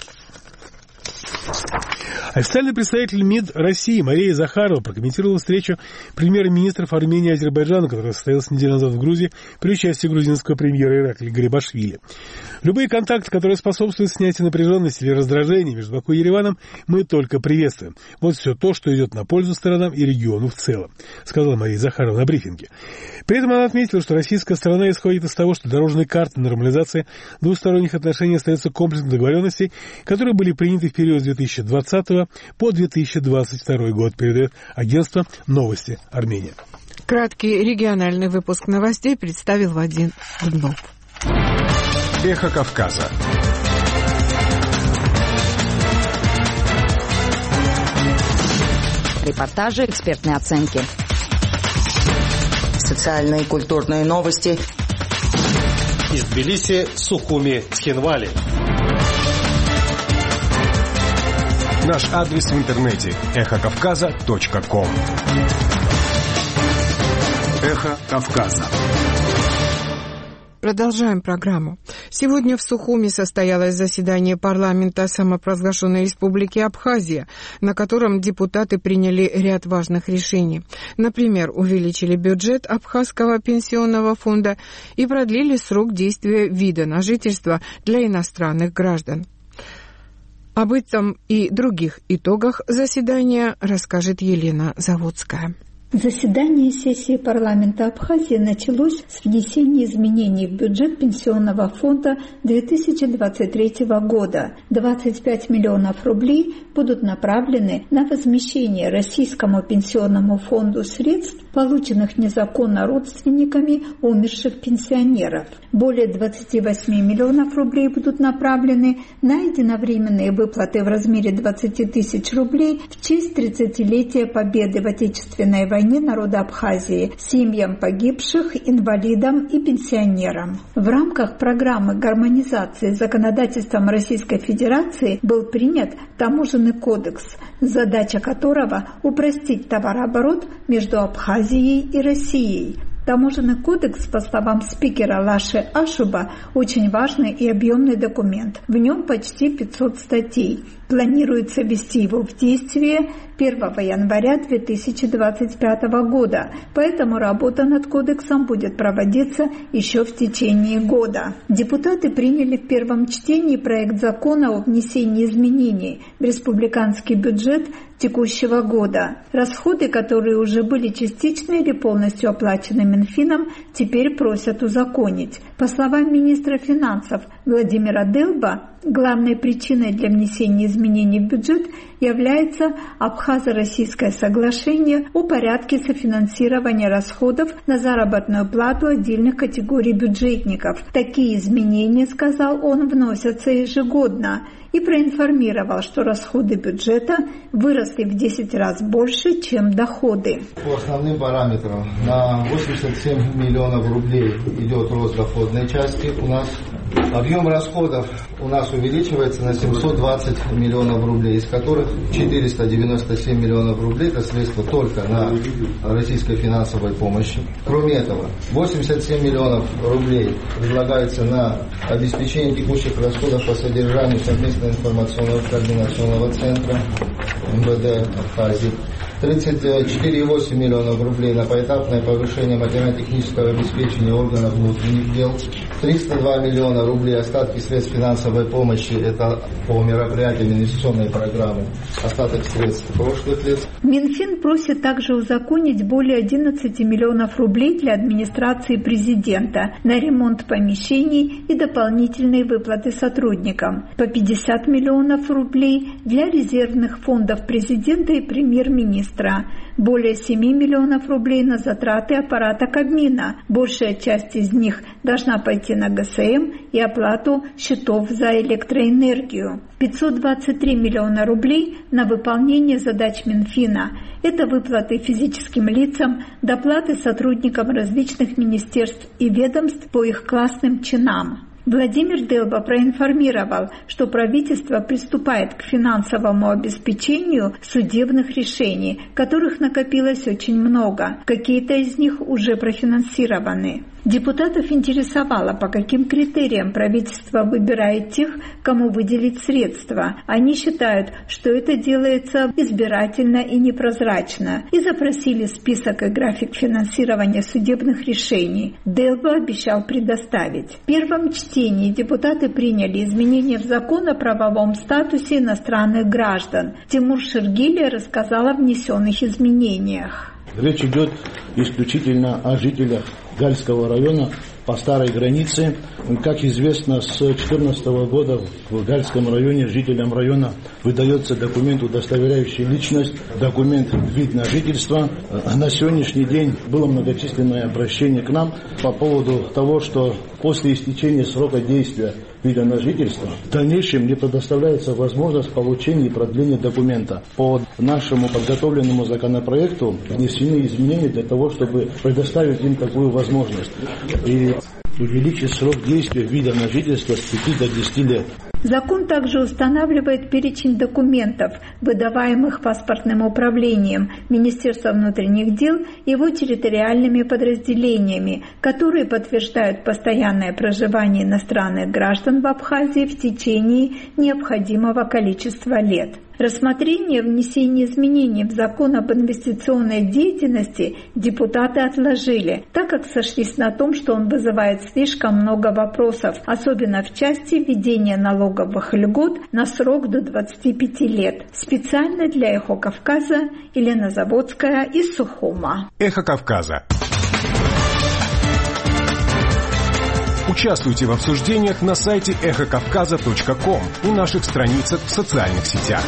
Официальный представитель МИД России Мария Захарова прокомментировала встречу премьер-министров Армении и Азербайджана, которая состоялась неделю назад в Грузии при участии грузинского премьера Иракли Гарибашвили. Любые контакты, которые способствуют снятию напряженности или раздражения между Баку и Ереваном, мы только приветствуем. Вот все то, что идет на пользу сторонам и региону в целом, сказала Мария Захарова на брифинге. При этом она отметила, что российская сторона исходит из того, что дорожная карта нормализации двусторонних отношений остается комплексом договоренностей, которые были приняты в период с две тысячи двадцатого по две тысячи двадцать второй год, передает агентство «Новости Армения». Краткий региональный выпуск новостей представил Вадим Дубнов. Эхо Кавказа. Репортажи, экспертные оценки. Социальные и культурные новости. Из Тбилиси, Сухуми, Цхинвали. Наш адрес в интернете эхо кавказа точка ком. Эхо Кавказа. Продолжаем программу. Сегодня в Сухуми состоялось заседание парламента самопровозглашенной республики Абхазия, на котором депутаты приняли ряд важных решений. Например, увеличили бюджет Абхазского пенсионного фонда и продлили срок действия вида на жительство для иностранных граждан. Об этом и других итогах заседания расскажет Елена Заводская. Заседание сессии парламента Абхазии началось с внесения изменений в бюджет Пенсионного фонда две тысячи двадцать третьего года. двадцать пять миллионов рублей будут направлены на возмещение Российскому пенсионному фонду средств, полученных незаконно родственниками умерших пенсионеров. Более двадцать восемь миллионов рублей будут направлены на единовременные выплаты в размере двадцать тысяч рублей в честь тридцатилетия победы в Отечественной войне народа Абхазии, семьям погибших, инвалидам и пенсионерам. В рамках программы гармонизации с законодательством Российской Федерации был принят Таможенный кодекс, задача которого – упростить товарооборот между Абхазией и Россией. Таможенный кодекс, по словам спикера Лаши Ашуба, очень важный и объемный документ. В нем почти пятьсот статей. Планируется ввести его в действие первого января две тысячи двадцать пятого года, поэтому работа над кодексом будет проводиться еще в течение года. Депутаты приняли в первом чтении проект закона о внесении изменений в республиканский бюджет текущего года. Расходы, которые уже были частично или полностью оплачены Минфином, теперь просят узаконить. По словам министра финансов Владимира Делба, главной причиной для внесения изменений в бюджет является Абхазо-Российское соглашение о порядке софинансирования расходов на заработную плату отдельных категорий бюджетников. Такие изменения, сказал он, вносятся ежегодно, и проинформировал, что расходы бюджета выросли в десять раз больше, чем доходы. По основным параметрам на восемьдесят семь миллионов рублей идет рост доходной части у нас. Объем расходов у нас увеличивается на семьсот двадцать миллионов рублей, из которых четыреста девяносто семь миллионов рублей это средства только на российской финансовой помощи. Кроме этого, восемьдесят семь миллионов рублей предлагается на обеспечение текущих расходов по содержанию совместного информационного координационного центра эм вэ дэ Абхазии. тридцать четыре целых восемь десятых миллионов рублей на поэтапное повышение материально-технического обеспечения органов внутренних дел. триста два миллиона рублей остатки средств финансовой помощи, это по мероприятиям инвестиционной программы, остаток средств прошлых лет. Минфин просит также узаконить более одиннадцати миллионов рублей для администрации президента на ремонт помещений и дополнительные выплаты сотрудникам, по пятьдесят миллионов рублей для резервных фондов президента и премьер-министра, более семи миллионов рублей на затраты аппарата Кабмина. Большая часть из них должна пойти на гэ эс эм и оплату счетов за электроэнергию. пятьсот двадцать три миллиона рублей на выполнение задач Минфина. Это выплаты физическим лицам, доплаты сотрудникам различных министерств и ведомств по их классным чинам. Владимир Делба проинформировал, что правительство приступает к финансовому обеспечению судебных решений, которых накопилось очень много. Какие-то из них уже профинансированы. Депутатов интересовало, по каким критериям правительство выбирает тех, кому выделить средства. Они считают, что это делается избирательно и непрозрачно, и запросили список и график финансирования судебных решений. Делба обещал предоставить. В первом чтении депутаты приняли изменения в закон о правовом статусе иностранных граждан. Тимур Шергилия рассказал о внесенных изменениях. Речь идет исключительно о жителях Гальского района по старой границе. Как известно, с две тысячи четырнадцатого года в Гальском районе жителям района выдается документ, удостоверяющий личность, документ вид на жительство. На сегодняшний день было многочисленное обращение к нам по поводу того, что после истечения срока действия вида на жительство в дальнейшем не предоставляется возможность получения и продления документа. По нашему подготовленному законопроекту внесены изменения для того, чтобы предоставить им такую возможность и увеличить срок действия вида на жительство с пяти до десяти лет. Закон также устанавливает перечень документов, выдаваемых паспортным управлением, Министерством внутренних дел и его территориальными подразделениями, которые подтверждают постоянное проживание иностранных граждан в Абхазии в течение необходимого количества лет. Рассмотрение внесения изменений в закон об инвестиционной деятельности депутаты отложили, так как сошлись на том, что он вызывает слишком много вопросов, особенно в части введения налоговых льгот на срок до двадцати пяти лет. Специально для «Эхо Кавказа» Елена Заводская из Сухума. «Эхо Кавказа». Участвуйте в обсуждениях на сайте эхо кавказа точка ком и наших страницах в социальных сетях.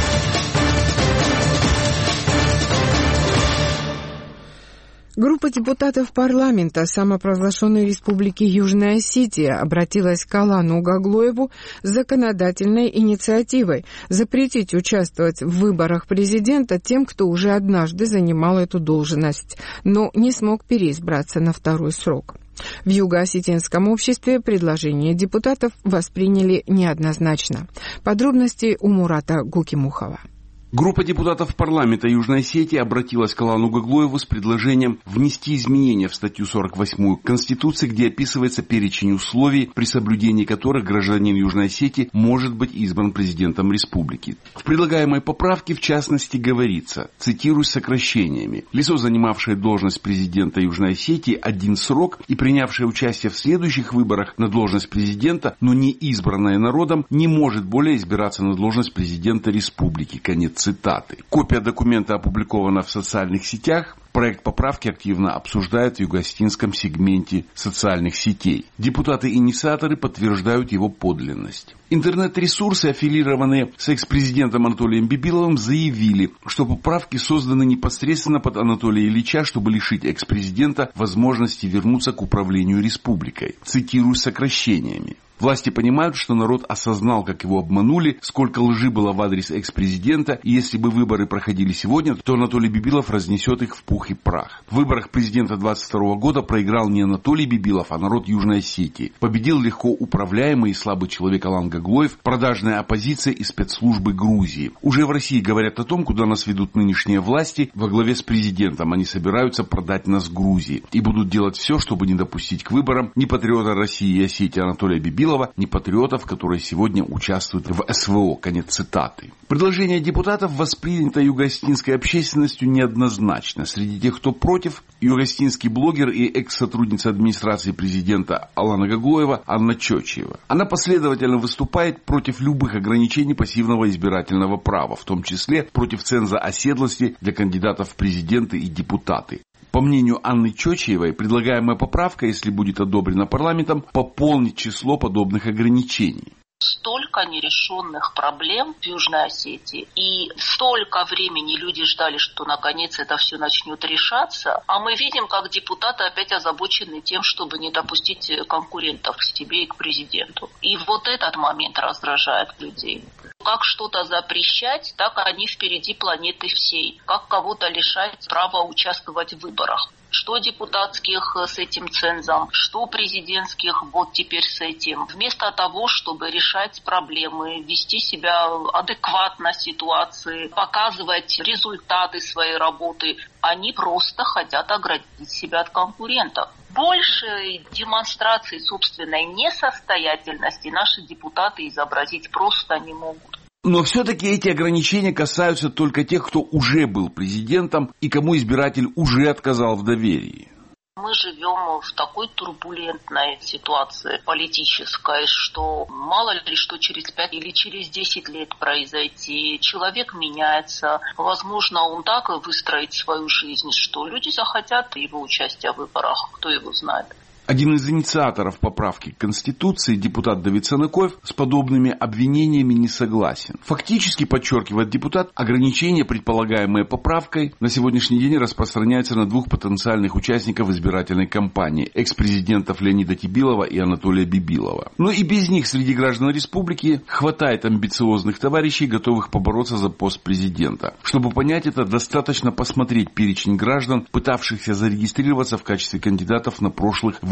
Группа депутатов парламента самопровозглашенной Республики Южная Осетия обратилась к Алану Угаглоеву с законодательной инициативой запретить участвовать в выборах президента тем, кто уже однажды занимал эту должность, но не смог переизбраться на второй срок. В юго-осетинском обществе предложение депутатов восприняли неоднозначно. Подробности у Мурата Гукимухова. Группа депутатов парламента Южной Осетии обратилась к Алану Угаглоеву с предложением внести изменения в статью сорок восьмую Конституции, где описывается перечень условий, при соблюдении которых гражданин Южной Осетии может быть избран президентом республики. В предлагаемой поправке, в частности, говорится, цитирую сокращениями: лицо, занимавшее должность президента Южной Осетии один срок и принявшее участие в следующих выборах на должность президента, но не избранное народом, не может более избираться на должность президента республики. Конец цитаты. Копия документа опубликована в социальных сетях. Проект поправки активно обсуждают в юго-осетинском сегменте социальных сетей. Депутаты-инициаторы подтверждают его подлинность. Интернет-ресурсы, аффилированные с экс-президентом Анатолием Бибиловым, заявили, что поправки созданы непосредственно под Анатолия Ильича, чтобы лишить экс-президента возможности вернуться к управлению республикой. Цитирую сокращениями. Власти понимают, что народ осознал, как его обманули, сколько лжи было в адрес экс-президента, и если бы выборы проходили сегодня, то Анатолий Бибилов разнесет их в пух и прах. В выборах президента двадцать второго года проиграл не Анатолий Бибилов, а народ Южной Осетии. Победил легко управляемый и слабый человек Алан Угаглоев, продажная оппозиция и спецслужбы Грузии. Уже в России говорят о том, куда нас ведут нынешние власти во главе с президентом. Они собираются продать нас Грузии и будут делать все, чтобы не допустить к выборам ни патриота России и Осетии Анатолия Бибилова, ни патриотов, которые сегодня участвуют в СВО. Конец цитаты. Предложение депутатов воспринято юго-осетинской общественностью неоднозначно. Среди тех, кто против, юго-осетинский блогер и экс-сотрудница администрации президента Алана Угаглоева Анна Чочиева. Она последовательно выступает против любых ограничений пассивного избирательного права, в том числе против ценза оседлости для кандидатов в президенты и депутаты. По мнению Анны Чочиевой, предлагаемая поправка, если будет одобрена парламентом, пополнит число подобных ограничений. Столько нерешенных проблем в Южной Осетии, и столько времени люди ждали, что наконец это все начнет решаться, а мы видим, как депутаты опять озабочены тем, чтобы не допустить конкурентов к себе и к президенту. И вот этот момент раздражает людей. Как что-то запрещать, так они впереди планеты всей. Как кого-то лишать права участвовать в выборах. Что депутатских с этим цензом, что президентских вот теперь с этим. Вместо того, чтобы решать проблемы, вести себя адекватно ситуации, показывать результаты своей работы, они просто хотят оградить себя от конкурентов. Больше демонстрации собственной несостоятельности наши депутаты изобразить просто не могут. Но все-таки эти ограничения касаются только тех, кто уже был президентом и кому избиратель уже отказал в доверии. Мы живем в такой турбулентной ситуации политической, что мало ли что через пять или через десять лет произойти. Человек меняется. Возможно, он так выстроит свою жизнь, что люди захотят его участия в выборах. Кто его знает. Один из инициаторов поправки к Конституции, депутат Давид Саныкоев, с подобными обвинениями не согласен. Фактически, подчеркивает депутат, ограничения, предполагаемые поправкой, на сегодняшний день распространяются на двух потенциальных участников избирательной кампании – экс-президентов Леонида Тибилова и Анатолия Бибилова. Но и без них среди граждан республики хватает амбициозных товарищей, готовых побороться за пост президента. Чтобы понять это, достаточно посмотреть перечень граждан, пытавшихся зарегистрироваться в качестве кандидатов на прошлых выборах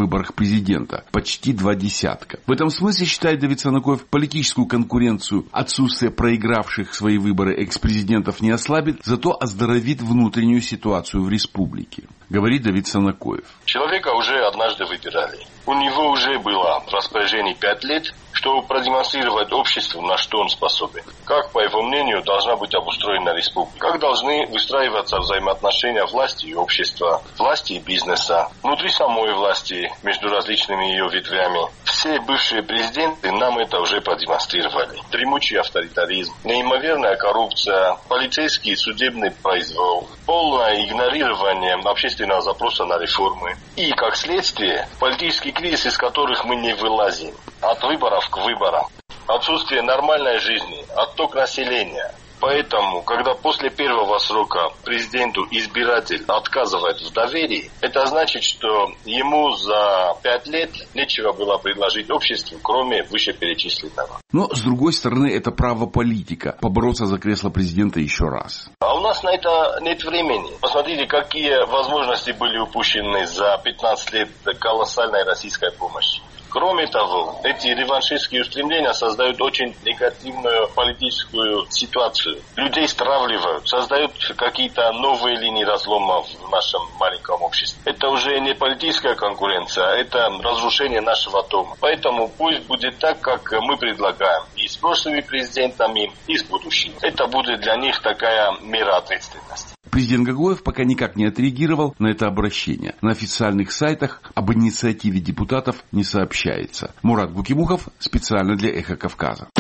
выборах президента. Почти два десятка. В этом смысле, считает Давид Санакоев, политическую конкуренцию отсутствие проигравших свои выборы экс-президентов не ослабит, зато оздоровит внутреннюю ситуацию в республике. Говорит Давид Санакоев. Человека уже однажды выбирали. У него уже было в распоряжении пять лет, чтобы продемонстрировать обществу, на что он способен. Как, по его мнению, должна быть обустроена республика. Как должны выстраиваться взаимоотношения власти и общества, власти и бизнеса, внутри самой власти, между различными ее ветвями. Все бывшие президенты нам это уже продемонстрировали. Дремучий авторитаризм, неимоверная коррупция, полицейский и судебный произвол, полное игнорирование общественного запроса на реформы. И, как следствие, политический кризис, из которых мы не вылазим. От выборов к выборам. Отсутствие нормальной жизни, отток населения. Поэтому, когда после первого срока президенту избиратель отказывает в доверии, это значит, что ему за пять лет нечего было предложить обществу, кроме вышеперечисленного. Но, с другой стороны, это право политика – побороться за кресло президента еще раз. А у нас на это нет времени. Посмотрите, какие возможности были упущены за пятнадцать лет колоссальной российской помощи. Кроме того, эти реваншистские устремления создают очень негативную политическую ситуацию. Людей стравливают, создают какие-то новые линии разлома в нашем маленьком обществе. Это уже не политическая конкуренция, это разрушение нашего дома. Поэтому пусть будет так, как мы предлагаем. И с прошлыми президентами, и с будущими. Это будет для них такая мера ответственности. Президент Гаглоев пока никак не отреагировал на это обращение. На официальных сайтах об инициативе депутатов не сообщается. Мурат Гукимухов специально для «Эхо Кавказа».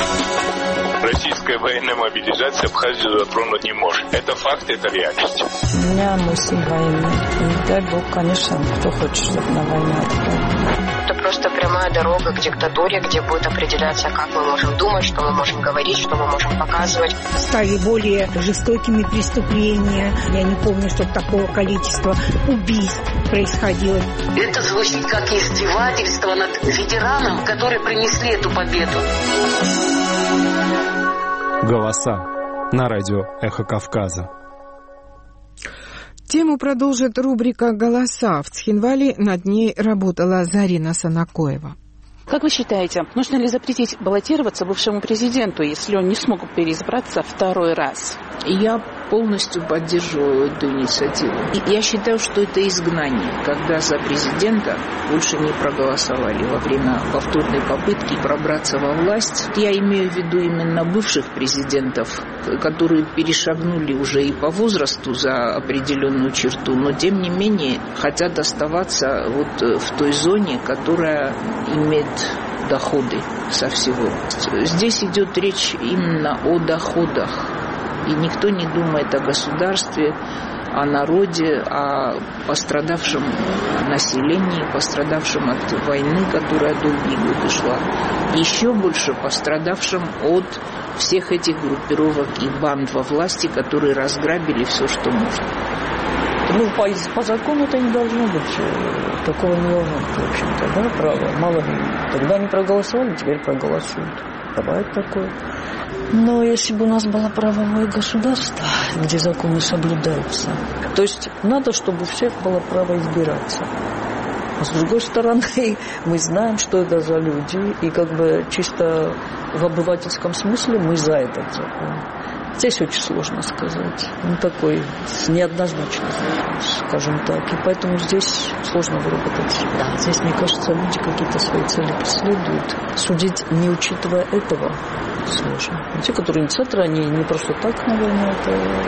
Российская военная мобилизация Абхазию затронуть не может. Это факт, это реальность. У меня мысль военная. И дай бог, конечно, кто хочет, чтобы на войну отправили. Это просто прямая дорога к диктатуре, где будет определяться, как мы можем думать, что мы можем говорить, что мы можем показывать. Стали более жестокими преступления. Я не помню, чтобы такого количества убийств происходило. Это звучит как издевательство над ветераном, которые принесли эту победу. Голоса на радио «Эхо Кавказа». Тему продолжит рубрика «Голоса». В Цхинвале над ней работала Зарина Санакоева. Как вы считаете, нужно ли запретить баллотироваться бывшему президенту, если он не смог переизбраться второй раз? Я полностью поддерживаю эту инициативу. Я считаю, что это изгнание, когда за президента больше не проголосовали во время повторной попытки пробраться во власть. Я имею в виду именно бывших президентов, которые перешагнули уже и по возрасту за определенную черту, но тем не менее хотят оставаться вот в той зоне, которая имеет доходы со всего. Здесь идет речь именно о доходах. И никто не думает о государстве, о народе, о пострадавшем населении, пострадавшем от войны, которая долгие годы шла. Еще больше пострадавшим от всех этих группировок и банд во власти, которые разграбили все, что можно. Ну, по, по закону это не должно быть. Такого не должно быть, в общем-то, да, право. Мало ли, тогда не проголосовали, теперь проголосуют. Бывает такое. Но если бы у нас было правовое государство, где законы соблюдаются, то есть надо, чтобы у всех было право избираться. А с другой стороны, мы знаем, что это за люди, и как бы чисто в обывательском смысле мы за этот закон. Здесь очень сложно сказать. Он такой неоднозначный, скажем так. И поэтому здесь сложно выработать. Да, здесь, мне кажется, люди какие-то свои цели преследуют. Судить, не учитывая этого, сложно. Те, которые инициаторы, они не просто так, наверное, это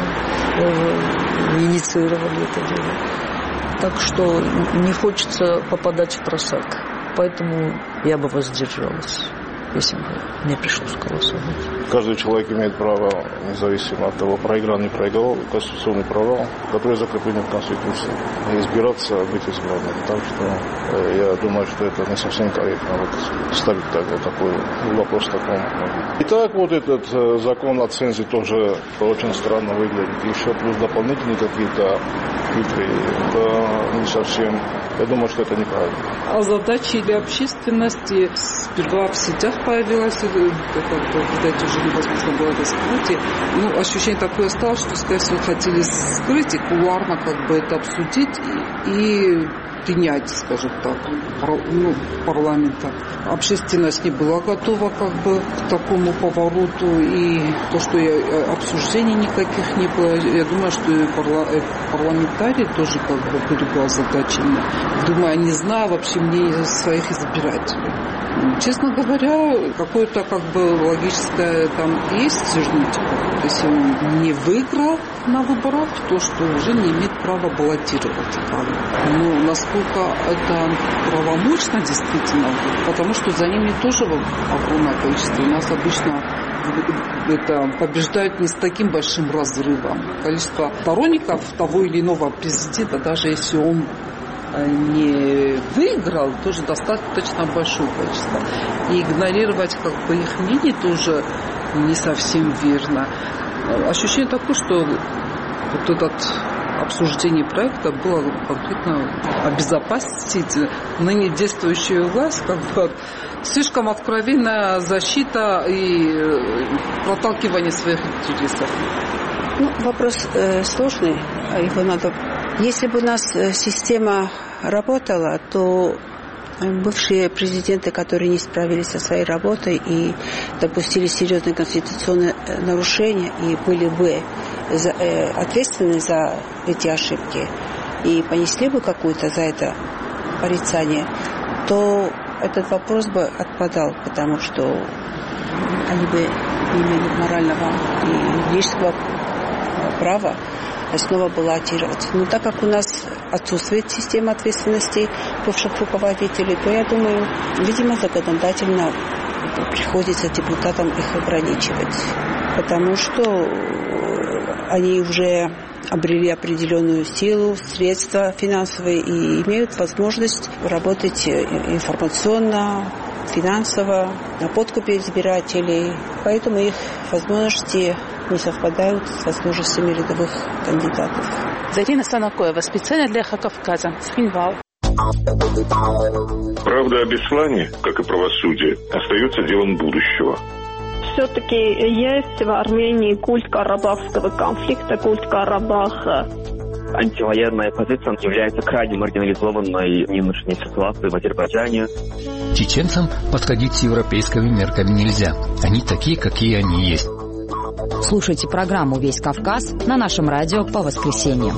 инициировали это дело. Так что не хочется попадать в просак. Поэтому я бы воздержалась, если бы мне пришлось голосовать. Каждый человек имеет право, независимо от того, проиграл, не проиграл, конституционный провал, который закреплен в Конституции. Избираться, быть избранным. Так что я думаю, что это не совсем корректно вот, ставить так, вот такой вопрос в таком. Итак, вот этот закон о цензе тоже очень странно выглядит. Еще плюс дополнительные какие-то хитрые. Это не совсем... Я думаю, что это неправильно. Озадачили общественности. Сперва в сетях появилась, это, кстати, уже невозможно было это скрыть. Ну, ощущение такое осталось, что, скорее всего, хотели скрыть и кулуарно как бы это обсудить. И принять, скажем так, ну, парламента. Общественность не была готова как бы к такому повороту, и то, что я, обсуждений никаких не было, я думаю, что и парла, парламентарии тоже как бы были озадачены. Думаю, я не знаю вообще мнения своих избирателей. Честно говоря, какое-то как бы логическое там есть, ну, типа, если он не выиграл на выборах, то что уже не имеет права баллотировать. Но насколько это правомочно действительно, потому что за ними тоже огромное количество. У нас обычно это побеждают не с таким большим разрывом. Количество сторонников того или иного президента, даже если он не выиграл, тоже достаточно большое количество. И игнорировать как бы их мнение тоже не совсем верно. Ощущение такое, что вот это обсуждение проекта было конкретно обезопасить ныне действующую власть, как бы слишком откровенная защита и проталкивание своих интересов. Ну, вопрос э, сложный, его надо. Если бы у нас система работала, то бывшие президенты, которые не справились со своей работой и допустили серьезные конституционные нарушения и были бы за, э, ответственны за эти ошибки и понесли бы какую-то за это порицание, то этот вопрос бы отпадал, потому что они бы не имели морального и юридического права снова баллотировать. Но так как у нас отсутствует система ответственности бывших руководителей, то я думаю, видимо, законодательно приходится депутатам их ограничивать, потому что они уже обрели определенную силу, средства финансовые и имеют возможность работать информационно, финансово, на подкупе избирателей. Поэтому их возможности не совпадают с возможностями рядовых кандидатов. Зарина Станакоева, специально для «Эхо Кавказа», Схинвал. Правда о Беслане, как и правосудие, остается делом будущего. Все-таки есть в Армении культ карабахского конфликта, культ Карабаха. Антивоенная позиция является крайне маргинализованной в нынешней ситуации в Азербайджане. Чеченцам подходить с европейскими мерками нельзя. Они такие, какие они есть. Слушайте программу «Весь Кавказ» на нашем радио по воскресеньям.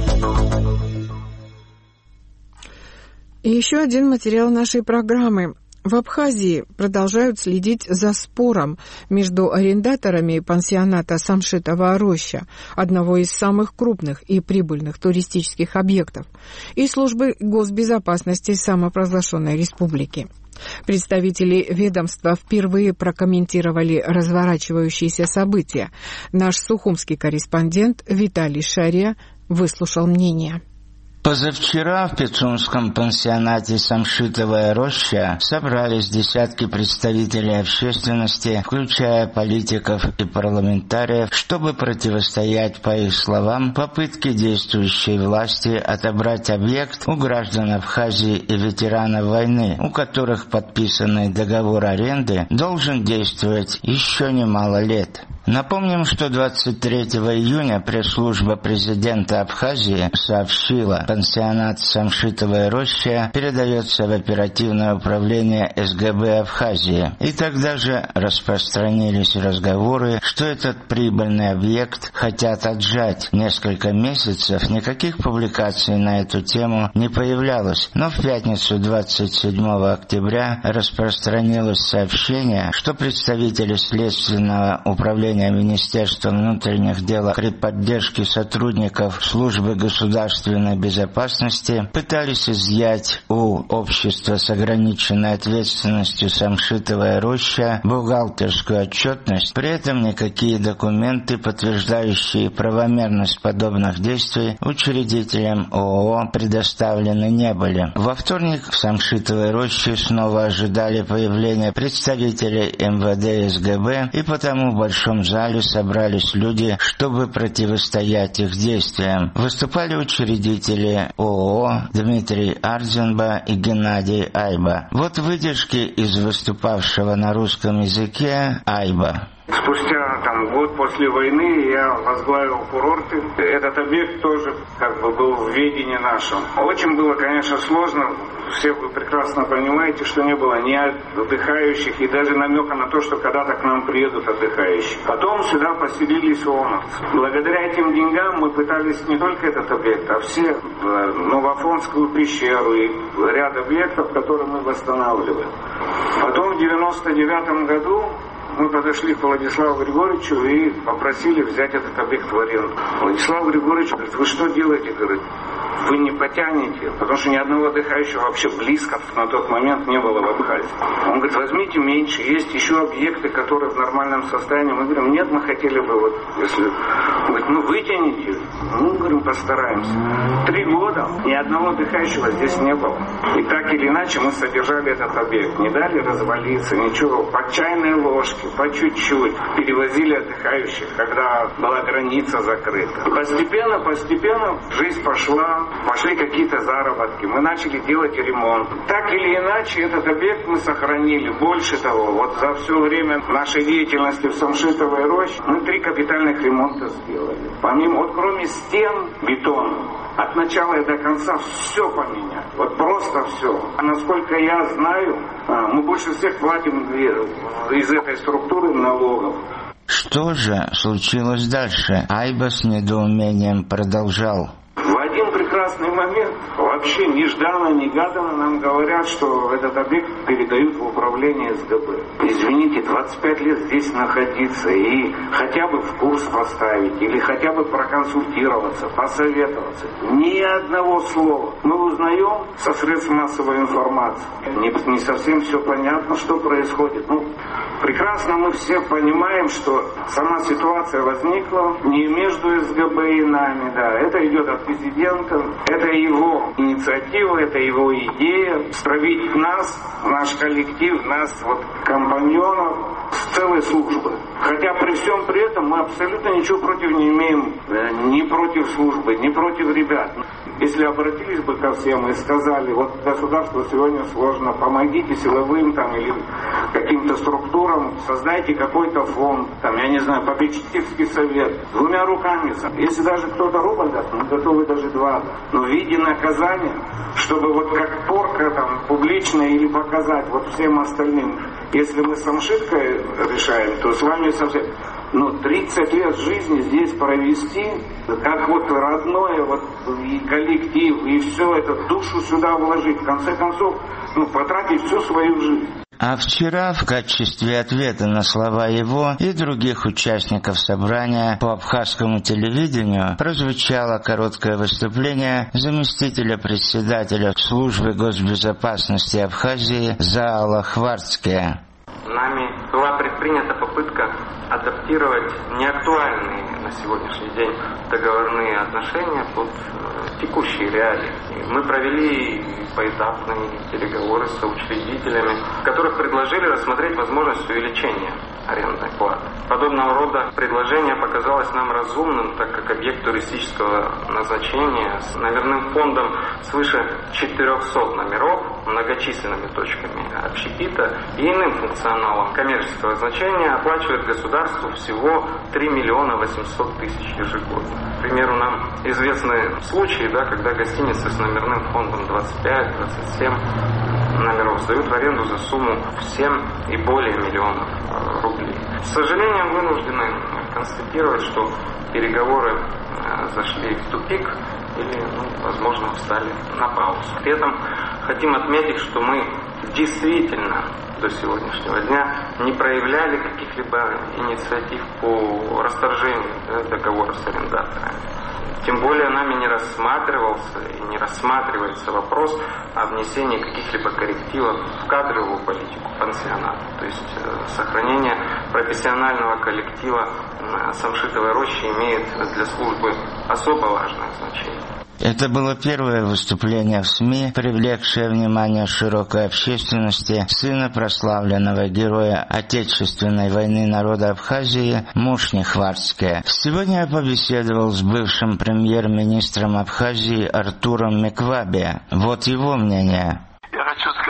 И еще один материал нашей программы. В Абхазии продолжают следить за спором между арендаторами пансионата Самшитова роща, одного из самых крупных и прибыльных туристических объектов, и службы госбезопасности самопровозглашенной республики. Представители ведомства впервые прокомментировали разворачивающиеся события. Наш сухумский корреспондент Виталий Шария выслушал мнение. Позавчера в Пицунском пансионате «Самшитовая роща» собрались десятки представителей общественности, включая политиков и парламентариев, чтобы противостоять, по их словам, попытке действующей власти отобрать объект у граждан Абхазии и ветеранов войны, у которых подписанный договор аренды должен действовать еще немало лет. Напомним, что двадцать третьего июня пресс-служба президента Абхазии сообщила, пансионат «Самшитовая роща» передается в оперативное управление эс гэ бэ Абхазии. И тогда же распространились разговоры, что этот прибыльный объект хотят отжать. Несколько месяцев никаких публикаций на эту тему не появлялось, но в пятницу двадцать седьмого октября распространилось сообщение, что представители Следственного управления Министерства внутренних дел при поддержке сотрудников Службы государственной безопасности пытались изъять у общества с ограниченной ответственностью «Самшитовая роща» бухгалтерскую отчетность. При этом никакие документы, подтверждающие правомерность подобных действий, учредителям о о о предоставлены не были. Во вторник в «Самшитовой роще» снова ожидали появления представителей эм вэ дэ и эс гэ бэ, и потому в большом В зале собрались люди, чтобы противостоять их действиям. Выступали учредители о о о Дмитрий Ардзенба и Геннадий Айба. Вот выдержки из выступавшего на русском языке Айба. Спустя там, год после войны я возглавил курорты. Этот объект тоже как бы был в ведении нашем. Очень было, конечно, сложно. Все вы прекрасно понимаете, что не было ни отдыхающих и даже намека на то, что когда-то к нам приедут отдыхающие. Потом сюда поселились ОМОНовцы. Благодаря этим деньгам мы пытались не только этот объект, а все Новоафонскую пещеру и ряд объектов, которые мы восстанавливаем. Потом в девяносто девятом году мы подошли к Владиславу Григорьевичу и попросили взять этот объект в аренду. Владислав Григорьевич говорит: вы что делаете? Говорит, вы не потянете, потому что ни одного отдыхающего вообще близко на тот момент не было в Абхазии. Он говорит, возьмите меньше, есть еще объекты, которые в нормальном состоянии. Мы говорим, нет, мы хотели бы, вот, если... Он говорит, ну вытяните. Ну, говорим, постараемся. Три года ни одного отдыхающего здесь не было. И так или иначе мы содержали этот объект. Не дали развалиться, ничего. По чайной ложке, по чуть-чуть перевозили отдыхающих, когда была граница закрыта. И постепенно, постепенно жизнь пошла. Пошли какие-то заработки, мы начали делать ремонт. Так или иначе, этот объект мы сохранили. Больше того, вот за все время нашей деятельности в Самшитовой роще мы три капитальных ремонта сделали. Помимо, вот кроме стен, бетона, от начала и до конца все поменяли. Вот просто все. А насколько я знаю, мы больше всех платим из этой структуры налогов. Что же случилось дальше? Айба с недоумением продолжал. В один прекрасный момент, вообще нежданно-негаданно нам говорят, что этот объект передают в управление СГБ. Извините, двадцать пять лет здесь находиться и хотя бы в курс поставить, или хотя бы проконсультироваться, посоветоваться. Ни одного слова. Мы узнаем со средств массовой информации. Не, не совсем все понятно, что происходит. Ну, прекрасно мы все понимаем, что сама ситуация возникла не между СГБ и нами, да. Это идет от президента, это его инициатива, это его идея стравить нас, наш коллектив, нас, вот, компаньонов с целой службы. Хотя при всем при этом мы абсолютно ничего против не имеем, ни против службы, ни против ребят. Если обратились бы ко всем и сказали, вот государству сегодня сложно, помогите силовым там или каким-то структурам, создайте какой-то фонд, там, я не знаю, попечительский совет, двумя руками. Если даже кто-то рубль даст, мы готовы даже два. Но в виде наказания, чтобы вот как порка там публичная или показать вот всем остальным, если мы с Самшиткой решаем, то с вами совсем... Ну, тридцать лет жизни здесь провести, как вот родное, вот и коллектив, и все это, душу сюда вложить, в конце концов, ну, потратить всю свою жизнь. А вчера в качестве ответа на слова его и других участников собрания по абхазскому телевидению прозвучало короткое выступление заместителя председателя службы госбезопасности Абхазии Заала Хварцкия. Нами была предпринята попытка адаптировать неактуальные на сегодняшний день договорные отношения под э, текущие реалии. Мы провели поэтапные переговоры с соучредителями, в которых предложили рассмотреть возможность увеличения арендной платы. Подобного рода предложение показалось нам разумным, так как объект туристического назначения с номерным фондом свыше четырехсот номеров, многочисленными точками общепита и иным функционалом коммерческого значения оплачивает государству всего три миллиона восемьсот тысяч ежегодно. К примеру, нам известны случаи, да, когда гостиницы с номерным фондом двадцать пять - двадцать семь номеров сдают в аренду за сумму в семь и более миллионов э, рублей. К сожалению, вынуждены констатировать, что переговоры э, зашли в тупик или, ну, возможно, встали на паузу. При этом хотим отметить, что мы действительно до сегодняшнего дня не проявляли каких-либо инициатив по расторжению, да, договора с арендаторами. Тем более нами не рассматривался и не рассматривается вопрос о внесении каких-либо коррективов в кадровую политику пансионата. То есть э, сохранение профессионального коллектива на Самшитовой роще имеет для службы особо важное значение. Это было первое выступление в СМИ, привлекшее внимание широкой общественности сына прославленного героя Отечественной войны народа Абхазии Мушни Хварцкия. Сегодня я побеседовал с бывшим премьер-министром Абхазии Артуром Меквабе. Вот его мнение. Я хочу сказать,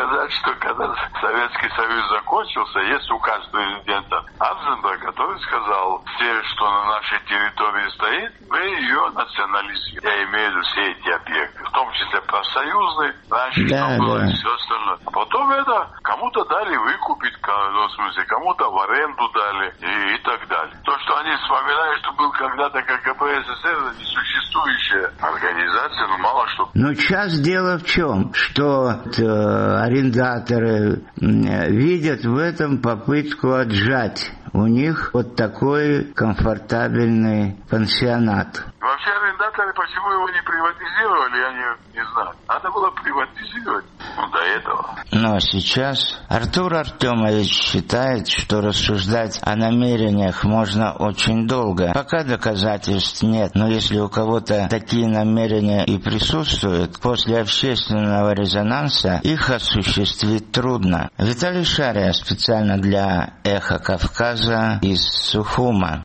сказать, что когда Советский Союз закончился, есть указ президента Абзенберга, который сказал, все, что на нашей территории стоит, мы ее национализируем. Я имею в виду все эти объекты, в том числе профсоюзные, раньше да, там было да. и все остальное. А потом это кому-то дали выкупить, ну, в смысле, кому-то в аренду дали и, и так далее. То, что они вспоминают, что был когда-то КГБ СССР, это несуществующая организация, но мало что. Но сейчас дело в чем, что э, арендаторы э, видят в этом попытку отжать у них вот такой комфортабельный пансионат. Вообще арендаторы, почему его не приватизировали, я не, не знаю. Надо было приватизировать, ну, до этого. Но сейчас Артур Артемович считает, что рассуждать о намерениях можно очень долго. Пока доказательств нет, но если у кого-то такие намерения и присутствуют, после общественного резонанса их осуществить трудно. Виталий Шария специально для «Эхо Кавказа» из Сухума.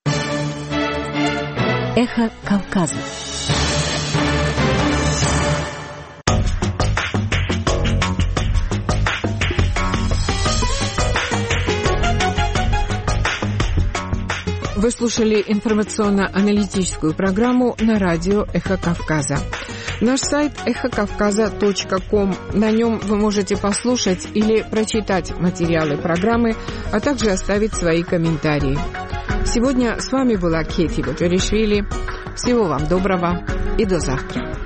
Эхо Кавказа. Вы слушали информационно-аналитическую программу на радио «Эхо Кавказа». Наш сайт эхо кавказа точка ком. На нем вы можете послушать или прочитать материалы программы, а также оставить свои комментарии. Сегодня с вами была Кети Баджаришвили. Всего вам доброго и до завтра.